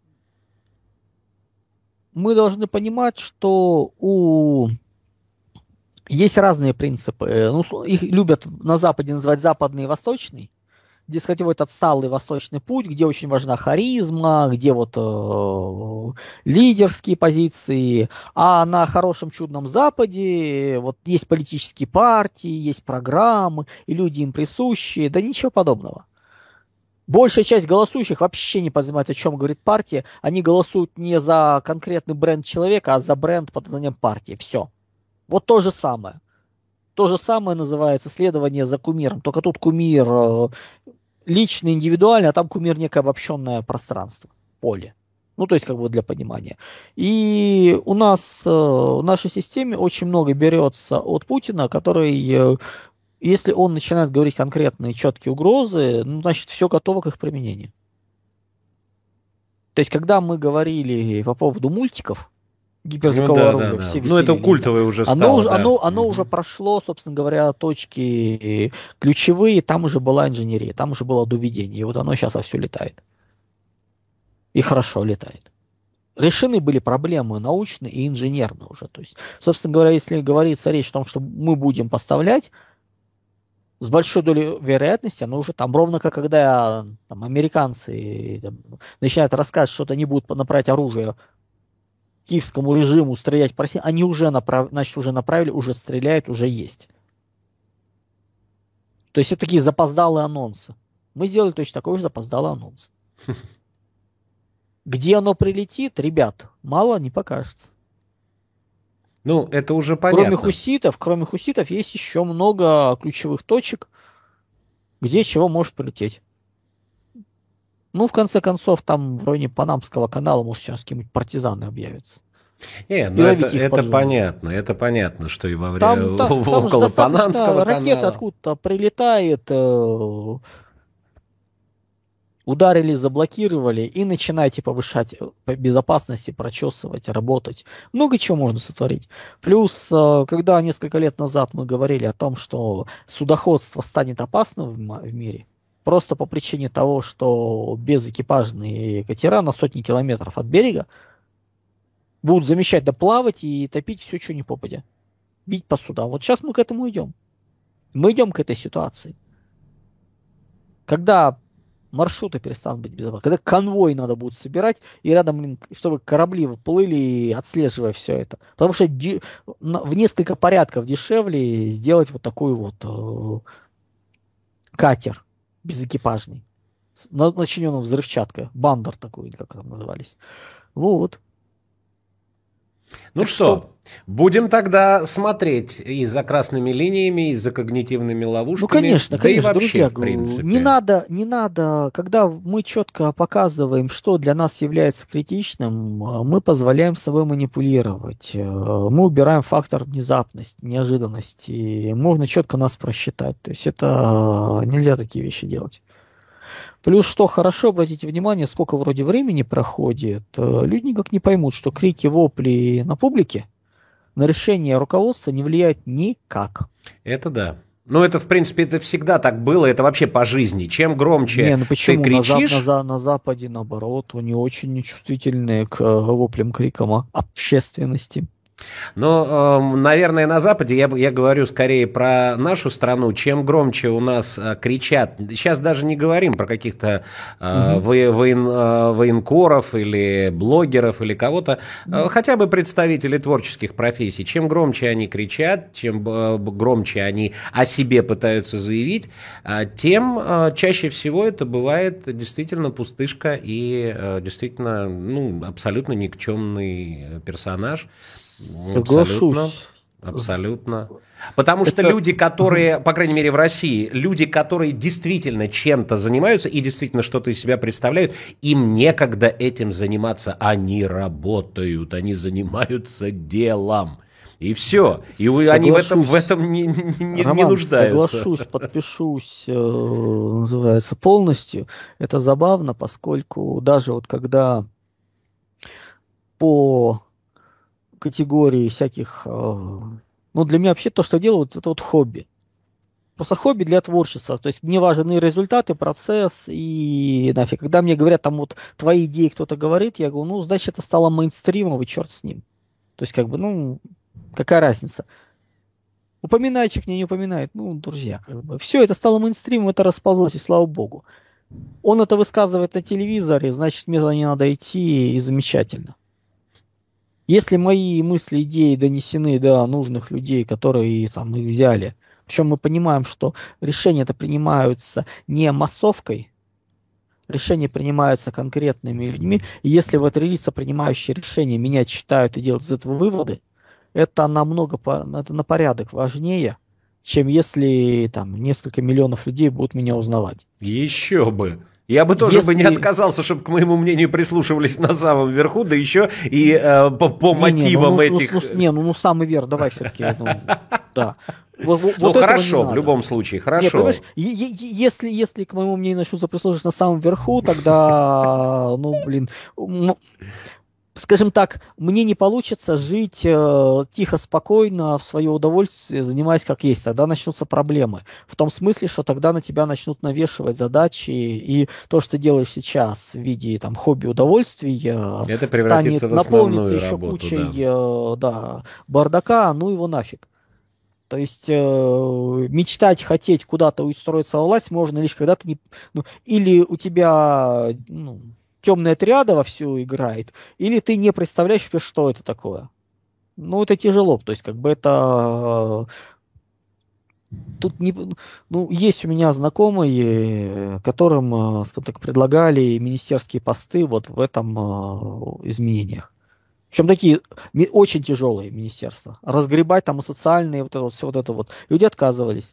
Мы должны понимать, что у... есть разные принципы. Ну, их любят на Западе называть западный и восточный. Дескать, вот этот сталый восточный путь, где очень важна харизма, где вот э, лидерские позиции. А на хорошем чудном Западе вот есть политические партии, есть программы, и люди им присущи. Да ничего подобного. Большая часть голосующих вообще не понимает, о чем говорит партия. Они голосуют не за конкретный бренд человека, а за бренд под названием партии. Все. Вот то же самое. То же самое называется следование за кумиром. Только тут кумир э, личный, индивидуальный, а там кумир некое обобщенное пространство, поле. Ну, то есть, как бы для понимания. И у нас э, в нашей системе очень много берется от Путина, который, э, если он начинает говорить конкретные четкие угрозы, ну, значит, все готово к их применению. То есть, когда мы говорили по поводу мультиков, гиперзвуковое
ну, да,
оружие,
да, да.
все
Ну, это культовое уже стало.
Оно,
да.
оно, оно угу. уже прошло, собственно говоря, точки ключевые, там уже была инженерия, там уже было доведение, и вот оно сейчас все летает. И хорошо летает. Решены были проблемы научные и инженерные уже. То есть, собственно говоря, если говорится речь о том, что мы будем поставлять, с большой долей вероятности, оно уже там ровно как когда там, американцы там, начинают рассказывать, что они будут направлять оружие киевскому режиму, стрелять по России, они уже, направ... значит, уже направили, уже стреляют, уже есть. То есть это такие запоздалые анонсы. Мы сделали точно такой же запоздалый анонс. Где оно прилетит, ребят, мало не покажется.
Ну, это уже понятно.
Кроме хуситов, кроме хуситов есть еще много ключевых точек, где чего может прилететь. Ну, в конце концов, там в районе Панамского канала, может, сейчас какие-нибудь партизаны объявятся.
Не, ну это, это понятно, это понятно, что и во время
там, там,
около
там
Панамского
ракета
канала.
откуда-то прилетает, э, ударили, заблокировали и начинаете повышать безопасность, прочесывать, работать. Много чего можно сотворить. Плюс, э, когда несколько лет назад мы говорили о том, что судоходство станет опасным в, в мире, просто по причине того, что безэкипажные катера на сотни километров от берега будут замечательно плавать и топить все, что не попадя. Бить по судам. Вот сейчас мы к этому идем. Мы идем к этой ситуации. Когда маршруты перестанут быть безопасными, когда конвой надо будет собирать, и рядом, чтобы корабли плыли, отслеживая все это. Потому что де- в несколько порядков дешевле сделать вот такой вот э- катер безэкипажный, начиненный взрывчаткой. Бандер такой, или как там назывались. Вот.
Ну что, что, будем тогда смотреть и за красными линиями, и за когнитивными ловушками.
Ну, конечно,
да
конечно,
и вообще,
друзья,
в принципе.
Не надо, не надо, когда мы четко показываем, что для нас является критичным, мы позволяем собой манипулировать. Мы убираем фактор внезапности, неожиданности. Можно четко нас просчитать. То есть это нельзя такие вещи делать. Плюс, что хорошо, обратите внимание, сколько вроде времени проходит, люди никак не поймут, что крики, вопли на публике на решение руководства не влияют никак.
Это да. Ну, это, в принципе, это всегда так было, это вообще по жизни. Чем громче
не, ну почему?
ты кричишь...
На, на, на Западе, наоборот, они очень нечувствительные к воплям, крикам общественности.
Но, наверное, на Западе, я, я говорю скорее про нашу страну, чем громче у нас кричат, сейчас даже не говорим про каких-то угу. воен, военкоров или блогеров или кого-то, угу. хотя бы представителей творческих профессий, чем громче они кричат, чем громче они о себе пытаются заявить, тем чаще всего это бывает действительно пустышка и действительно ну, абсолютно никчемный персонаж.
Соглашусь.
Абсолютно. Абсолютно. Потому что это... люди, которые, по крайней мере в России, люди, которые действительно чем-то занимаются и действительно что-то из себя представляют, им некогда этим заниматься. Они работают, они занимаются делом. И все. И вы, они в этом, в этом не, не,
Роман,
не нуждаются.
Соглашусь, подпишусь, э, называется, полностью. Это забавно, поскольку даже вот когда по категории всяких... Э, ну, для меня вообще то, что я делаю, вот, это вот хобби. Просто хобби для творчества. То есть мне важны результаты, процесс и нафиг. Когда мне говорят, там вот твои идеи кто-то говорит, я говорю, ну, значит, это стало мейнстримом, и черт с ним. То есть, как бы, ну, какая разница? Упоминает человек, не упоминает. Ну, друзья, как бы. Все, это стало мейнстримом, это расползлось, и слава богу. Он это высказывает на телевизоре, значит, мне туда не надо идти, и замечательно. Если мои мысли, идеи донесены до нужных людей, которые там их взяли, причем мы понимаем, что решения это принимаются не массовкой, решения принимаются конкретными людьми, и если в это лица, принимающие решения, меня читают и делают из этого выводы, это намного, это на порядок важнее, чем если там несколько миллионов людей будут меня узнавать.
Еще бы. Я бы тоже Если... бы не отказался, чтобы к моему мнению прислушивались на самом верху, да еще и э, по, по не, мотивам
не, ну,
этих...
Ну, ну, не, ну, ну самый верх, давай все-таки, ну, да. Вот,
ну
вот
хорошо, в любом случае, хорошо.
Нет, если, если к моему мнению начнутся прислушиваться на самом верху, тогда, ну, блин... Скажем так, мне не получится жить э, тихо, спокойно, в свое удовольствие, занимаясь как есть. Тогда начнутся проблемы. В том смысле, что тогда на тебя начнут навешивать задачи, и то, что ты делаешь сейчас в виде там, хобби, удовольствия,
это превратится
станет,
в основную
наполнится еще
работу,
кучей
да.
Э, да, бардака, ну его нафиг. То есть э, мечтать, хотеть куда-то устроиться во власть можно лишь когда ты не... Ну, или у тебя... Ну, темная триада вовсю играет, или ты не представляешь, что это такое. Ну, это тяжело, то есть, как бы это... Тут не... Ну, есть у меня знакомые, которым, скажем так, предлагали министерские посты вот в этом изменениях. Причем такие очень тяжелые министерства. Разгребать там и социальные, вот это вот, все вот это вот. Люди отказывались.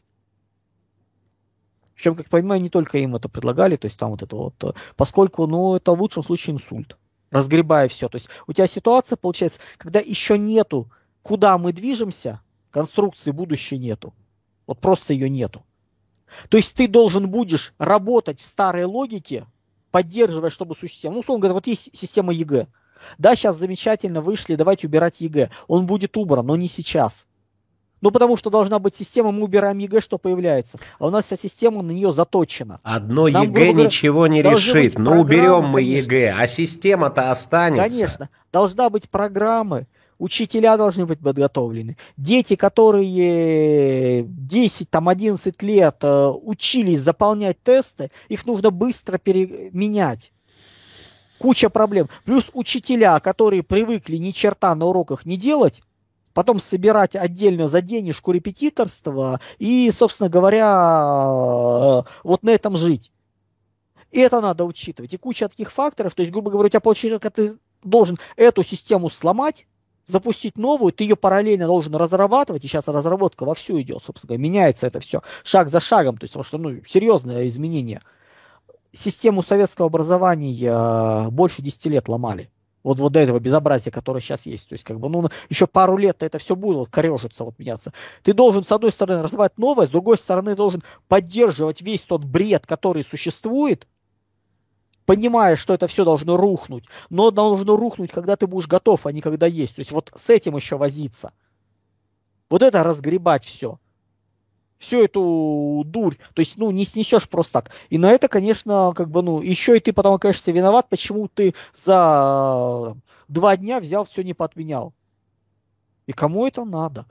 Причем, как понимаю, не только им это предлагали, то есть там вот это вот, поскольку, ну, это в лучшем случае инсульт, разгребая все. То есть у тебя ситуация получается, когда еще нету, куда мы движемся, конструкции будущей нету. Вот просто ее нету. То есть ты должен будешь работать в старой логике, поддерживая, чтобы существовать. Ну, условно говоря, вот есть система ЕГЭ. Да, сейчас замечательно вышли, давайте убирать ЕГЭ. Он будет убран, но не сейчас. Ну, потому что должна быть система, мы убираем ЕГЭ, что появляется. А у нас вся система на нее заточена.
Одно Нам, ЕГЭ говоря, ничего не решит. Ну, уберем мы конечно. ЕГЭ, а система-то останется.
Конечно. Должна быть программы. Учителя должны быть подготовлены. Дети, которые десять, там, одиннадцать лет учились заполнять тесты, их нужно быстро переменять. Куча проблем. Плюс учителя, которые привыкли ни черта на уроках не делать, потом собирать отдельно за денежку репетиторство и, собственно говоря, вот на этом жить. И это надо учитывать. И куча таких факторов. То есть, грубо говоря, у тебя получается, как ты должен эту систему сломать, запустить новую, ты ее параллельно должен разрабатывать, и сейчас разработка вовсю идет, собственно говоря, меняется это все шаг за шагом, то есть, потому что, ну, серьезное изменение. Систему советского образования больше десяти лет ломали. Вот, вот до этого безобразия, которое сейчас есть. То есть, как бы, ну, еще пару лет это все будет вот, корежиться, вот меняться. Ты должен, с одной стороны, развивать новое, с другой стороны, должен поддерживать весь тот бред, который существует, понимая, что это все должно рухнуть. Но должно рухнуть, когда ты будешь готов, а не когда есть. То есть, вот с этим еще возиться. Вот это разгребать все. Всю эту дурь, то есть, ну, не снесешь просто так. И на это, конечно, как бы, ну, еще и ты потом окажешься виноват, почему ты за два дня взял, все не поотменял. И кому это надо?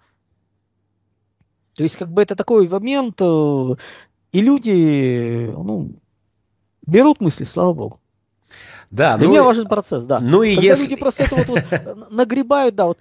То есть, как бы, это такой момент, и люди, ну, берут мысли, слава богу.
Да,
Для
ну,
меня важен процесс, да.
Ну, и
Когда
если...
люди просто это вот, вот нагребают, да, вот,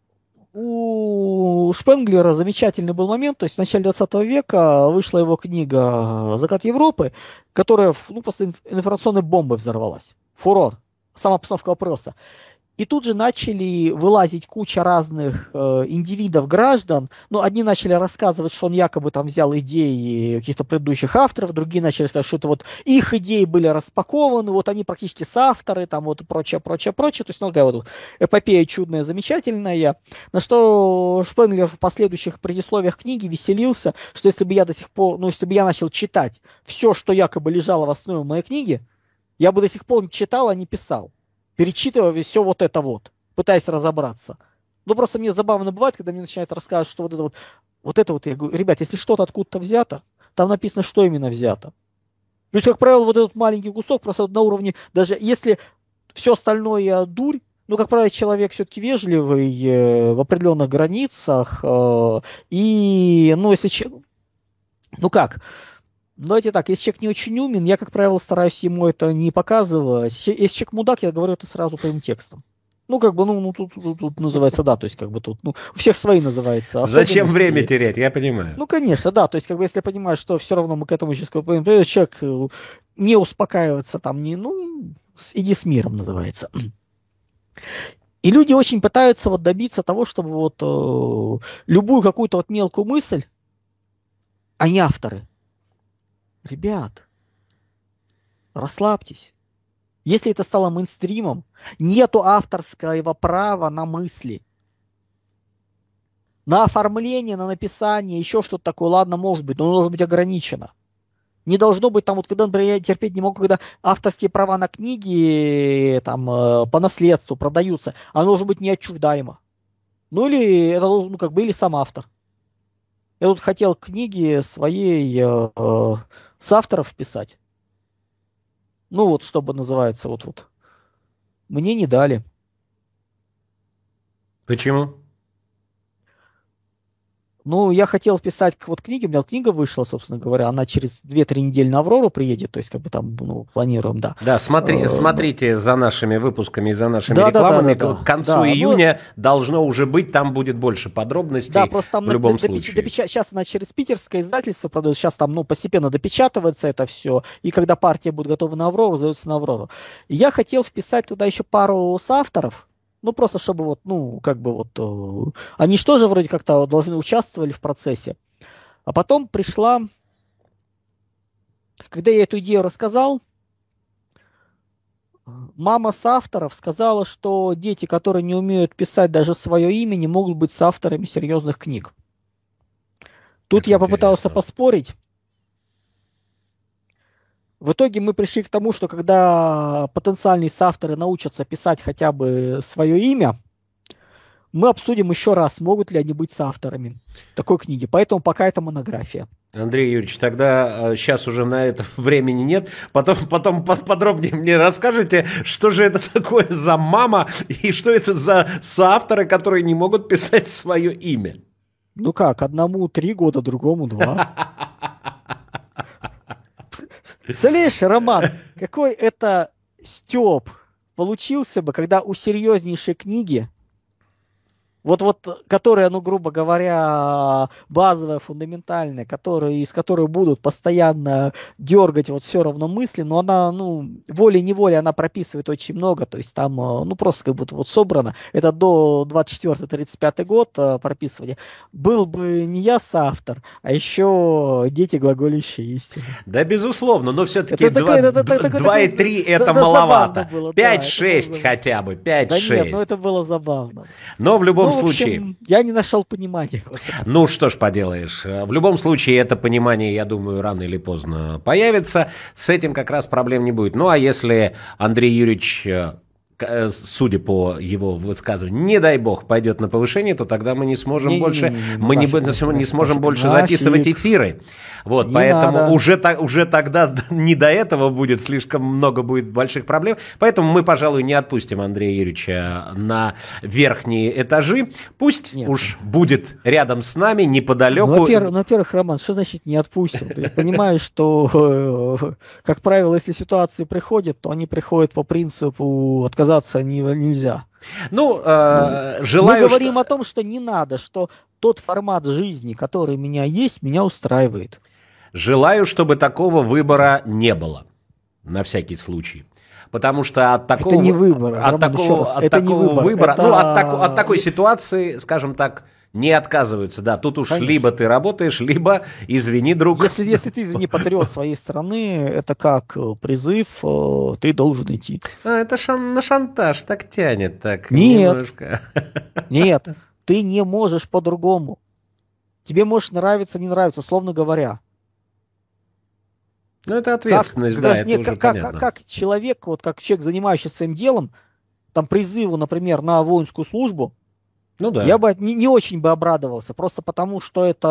у Шпенглера замечательный был момент, то есть в начале двадцатого века вышла его книга «Закат Европы», которая, ну, просто информационной бомбой взорвалась. Фурор, сама постановка вопроса. И тут же начали вылазить куча разных э, индивидов, граждан. Ну, одни начали рассказывать, что он якобы там взял идеи каких-то предыдущих авторов, другие начали сказать, что это вот их идеи были распакованы, вот они практически соавторы, там вот прочее, прочее, прочее. То есть, ну, такая вот эпопея чудная, замечательная. На что Шпенглер в последующих предисловиях книги веселился, что если бы я до сих пор, ну, если бы я начал читать все, что якобы лежало в основе моей книги, я бы до сих пор читал, а не писал. Перечитывая все вот это вот, пытаясь разобраться. Ну, просто мне забавно бывает, когда мне начинают рассказывать, что вот это вот, вот это вот, я говорю, ребят, если что-то откуда-то взято, там написано, что именно взято. То есть, как правило, вот этот маленький кусок просто на уровне, даже если все остальное дурь, ну, как правило, человек все-таки вежливый э, в определенных границах, э, и, ну, если, ну как, давайте так, если человек не очень умен, я, как правило, стараюсь ему это не показывать. Если человек мудак, я говорю это сразу прямым текстом. Ну, как бы, ну, ну тут, тут, тут называется, да, то есть, как бы тут, ну, у всех свои называется.
Зачем время терять, я понимаю.
Ну, конечно, да, то есть, как бы, если я понимаю, что все равно мы к этому сейчас, человек не успокаивается там, не, ну, иди с миром, называется. И люди очень пытаются вот добиться того, чтобы вот э, любую какую-то вот мелкую мысль, они авторы. Ребят, расслабьтесь. Если это стало мейнстримом, нету авторского права на мысли. На оформление, на написание, еще что-то такое, ладно, может быть, но оно должно быть ограничено. Не должно быть там, вот когда, например, я терпеть не могу, когда авторские права на книги там по наследству продаются, оно должно быть неотчуждаемо. Ну или это должен, ну как бы, или сам автор. Я тут хотел книги своей э, э, с авторов писать. Ну вот, чтобы называется, вот вот. Мне не дали.
Почему?
Ну, я хотел писать вот книги, у меня книга вышла, собственно говоря, она через две-три недели на Аврору приедет, то есть как бы там, ну, планируем, да.
Да, смотри, смотрите за нашими выпусками и за нашими
да,
рекламами,
да, да, да,
к концу
да,
июня ну, должно уже быть, там будет больше подробностей,
да, просто там
в любом
допеч-
случае.
Допеч- сейчас она через питерское издательство продает, сейчас там, ну, постепенно допечатывается это все, и когда партия будет готова на Аврору, сдается на Аврору. И я хотел вписать туда еще пару соавторов. Ну, просто чтобы вот, ну, как бы вот, э, они же тоже вроде как-то должны участвовали в процессе. А потом пришла, когда я эту идею рассказал, мама соавторов сказала, что дети, которые не умеют писать даже свое имя, не могут быть соавторами серьезных книг. Тут
Это
я попытался
интересно.
поспорить. В итоге мы пришли к тому, что когда потенциальные соавторы научатся писать хотя бы свое имя, мы обсудим еще раз, могут ли они быть соавторами такой книги. Поэтому пока это монография.
Андрей Юрьевич, тогда э, сейчас уже на это времени нет. Потом, потом подробнее мне расскажете, что же это такое за мама и что это за соавторы, которые не могут писать свое имя.
Ну как, одному три года, другому два. Представляешь, Роман, какой это стёб получился бы, когда у серьезнейшей книги, вот, вот, которая, ну, грубо говоря, базовая, фундаментальная, которая, из которой будут постоянно дергать вот все равно мысли, но она, ну, волей-неволей она прописывает очень много, то есть там, ну, просто как будто вот собрано, это до двадцать четвёртый тридцать пятый год прописывали. Был бы не я соавтор, а еще дети глаголящие истины.
Да, безусловно, но все-таки два и три это маловато. пять-шесть хотя бы, пять-шесть.
Да нет, ну это было забавно.
Но в любом
Ну, в общем,
случае...
я не нашел понимания.
Ну, что ж поделаешь. В любом случае, это понимание, я думаю, рано или поздно появится. С этим как раз проблем не будет. Ну, а если Андрей Юрьевич, судя по его высказыванию, не дай бог, пойдет на повышение, то тогда мы не сможем не, больше, не, не, не, мы не, не, не сможем больше записывать эфиры. Вот, не поэтому уже, уже тогда не до этого будет, слишком много будет больших проблем. Поэтому мы, пожалуй, не отпустим Андрея Юрьевича на верхние этажи. Пусть Нет. уж будет рядом с нами, неподалеку.
Ну, во-первых, ну, во-первых, Роман, что значит не отпустим? Ты понимаешь, что, как правило, если ситуации приходят, то они приходят по принципу отказаться нельзя.
Ну, э, желаю...
Мы говорим
что...
о том, что не надо, что тот формат жизни, который у меня есть, меня устраивает.
Желаю, чтобы такого выбора не было, на всякий случай. Потому что от такого,
это не выбор,
от
Роман,
такого,
раз,
от
это
такого
не выбор,
выбора,
это...
ну, от, так, от такой ситуации, скажем так, не отказываются. Да, тут уж Конечно. Либо ты работаешь, либо извини, друг.
Если, если ты, извини, патриот своей страны, это как призыв, ты должен идти.
А, это шан, на шантаж так тянет, так
нет,
немножко.
Нет, ты не можешь по-другому. Тебе может нравиться, не нравится, условно говоря.
Ну, это ответственность, как, да, это
нет,
уже
как,
понятно.
Как, как человек, вот как человек, занимающийся своим делом, там призыву, например, на воинскую службу,
ну, да.
я бы не, не очень бы обрадовался, просто потому что это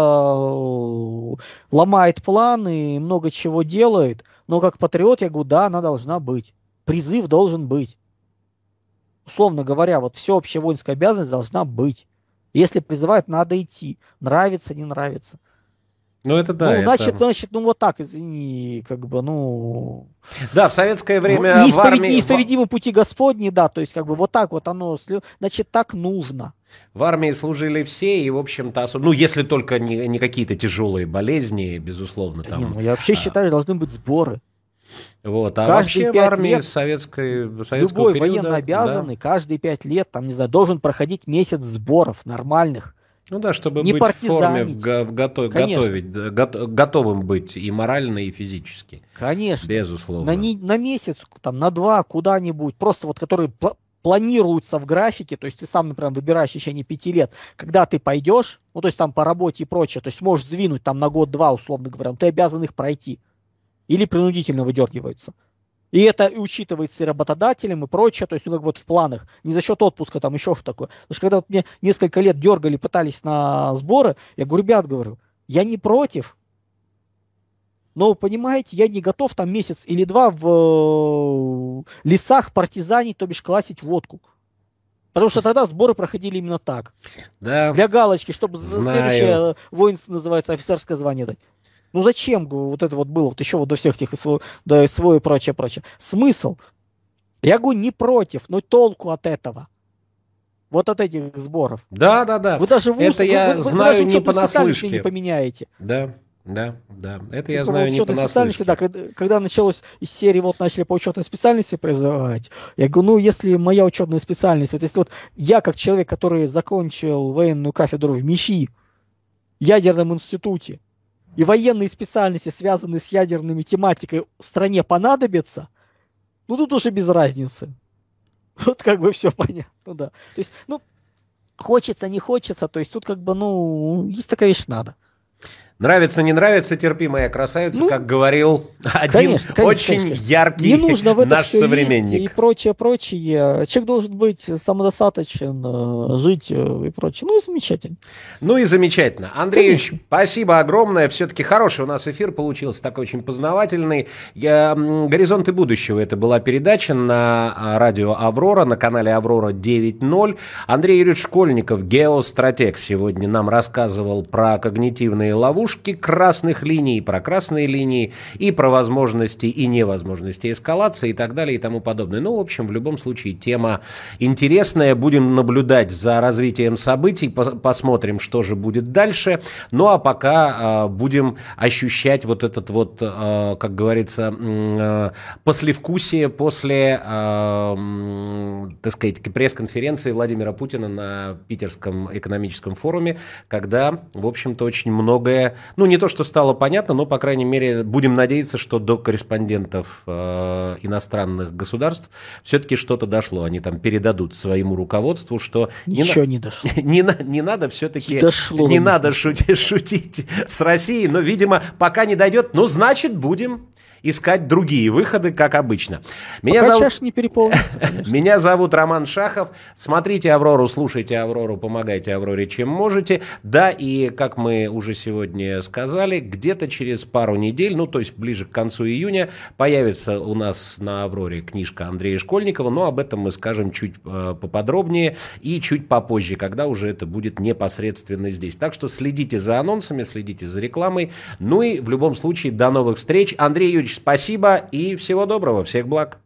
ломает планы, много чего делает, но как патриот я говорю, да, она должна быть. Призыв должен быть. Условно говоря, вот всеобщая воинская обязанность должна быть. Если призывают, надо идти. Нравится, не нравится.
Ну, это да.
Ну,
это...
значит, значит, ну вот так, извини, как бы, ну...
Да, в советское время
неисповед...
в армии...
Неисповедимы пути Господни, да, то есть, как бы, вот так вот оно, значит, так нужно.
В армии служили все, и, в общем-то, особо... ну, если только не, не какие-то тяжелые болезни, безусловно, там...
Не, ну, я вообще а... считаю, должны быть сборы.
Вот. А
Каждые
вообще в
пять
армии
лет
советской, советского
любой
периода,
военно обязанный
да.
каждые пять лет, там, не знаю, должен проходить месяц сборов нормальных.
Ну да, чтобы
Не
быть в форме, в,
партизанить.
го- в гото-
Конечно.
готовить, да, гот- готовым быть и морально, и физически.
Конечно.
Безусловно.
На, не- на месяц, там, на два, куда-нибудь, просто вот которые пла- планируются в графике, то есть ты сам, например, выбираешь в течение пяти лет, когда ты пойдешь, ну, то есть там по работе и прочее, то есть можешь сдвинуть там на год-два, условно говоря, но ты обязан их пройти. Или принудительно выдергиваются. И это и учитывается и работодателем, и прочее, то есть, ну, как вот в планах, не за счет отпуска, там еще что такое. Потому что когда вот мне несколько лет дергали, пытались на сборы, я говорю, ребят, говорю, я не против, но, понимаете, я не готов там месяц или два в лесах партизанить, то бишь классить водку. Потому что тогда сборы проходили именно так.
Да.
Для галочки, чтобы
Знаю.
следующее воинство, называется, офицерское звание дать. Ну зачем вот это вот было, вот еще вот до всех этих СВО, до СВО и прочее, прочее. Смысл? Я говорю, не против, но толку от этого. Вот от этих сборов.
Да, да, да.
Вы даже в УС,
это я
вы, вы,
знаю
вы
не
даже
понаслышке.
не поменяете.
Да, да, да. Это я
Типа
знаю
по
не
учетной специальности, да,
понаслышке.
когда, когда началось из серии, вот начали по учетной специальности призывать, я говорю, ну, если моя учетная специальность, вот если вот я, как человек, который закончил военную кафедру в МИФИ, ядерном институте, и военные специальности, связанные с ядерной тематикой, стране понадобятся, ну, тут уже без разницы. Вот как бы все понятно, да. То есть, ну, хочется, не хочется, то есть тут как бы, ну, есть такая вещь, надо.
Нравится, не нравится, терпи, моя красавица, ну, как говорил один
конечно, конечно,
очень
конечно.
яркий
не нужно в это
наш
все
современник.
И прочее, прочее. Человек должен быть самодостаточен, жить и прочее. Ну и замечательно.
Ну и замечательно. Андрей Юрьевич, спасибо огромное. Все-таки хороший у нас эфир получился, такой очень познавательный. Я, «Горизонты будущего» — это была передача на радио «Аврора», на канале «Аврора» девять ноль. Андрей Юрьевич Школьников, геостратег, сегодня нам рассказывал про когнитивные ловушки красных линий, про красные линии, и про возможности и невозможности эскалации и так далее и тому подобное. Ну, в общем, в любом случае, тема интересная. Будем наблюдать за развитием событий, посмотрим, что же будет дальше. Ну, а пока э, будем ощущать вот этот вот, э, как говорится, э, послевкусие после, э, так сказать, пресс-конференции Владимира Путина на Питерском экономическом форуме, когда, в общем-то, очень многое, ну, не то, что стало понятно, но, по крайней мере, будем надеяться, что до корреспондентов э, иностранных государств все-таки что-то дошло. Они там передадут своему руководству, что
ничего
не,
не дошло.
Не, не надо все-таки,
дошло,
не надо шутить, шутить с Россией, но, видимо, пока не дойдет, ну, значит, будем искать другие выходы, как обычно. Меня
Пока
зовут...
чаша не переполнится, конечно.
Меня зовут Роман Шахов. Смотрите «Аврору», слушайте «Аврору», помогайте «Авроре» чем можете. Да, и, как мы уже сегодня сказали, где-то через пару недель, ну, то есть ближе к концу июня, появится у нас на «Авроре» книжка Андрея Школьникова, но об этом мы скажем чуть э, поподробнее и чуть попозже, когда уже это будет непосредственно здесь. Так что следите за анонсами, следите за рекламой. Ну и в любом случае, до новых встреч. Андрей Юрьевич, спасибо и всего доброго, всех благ.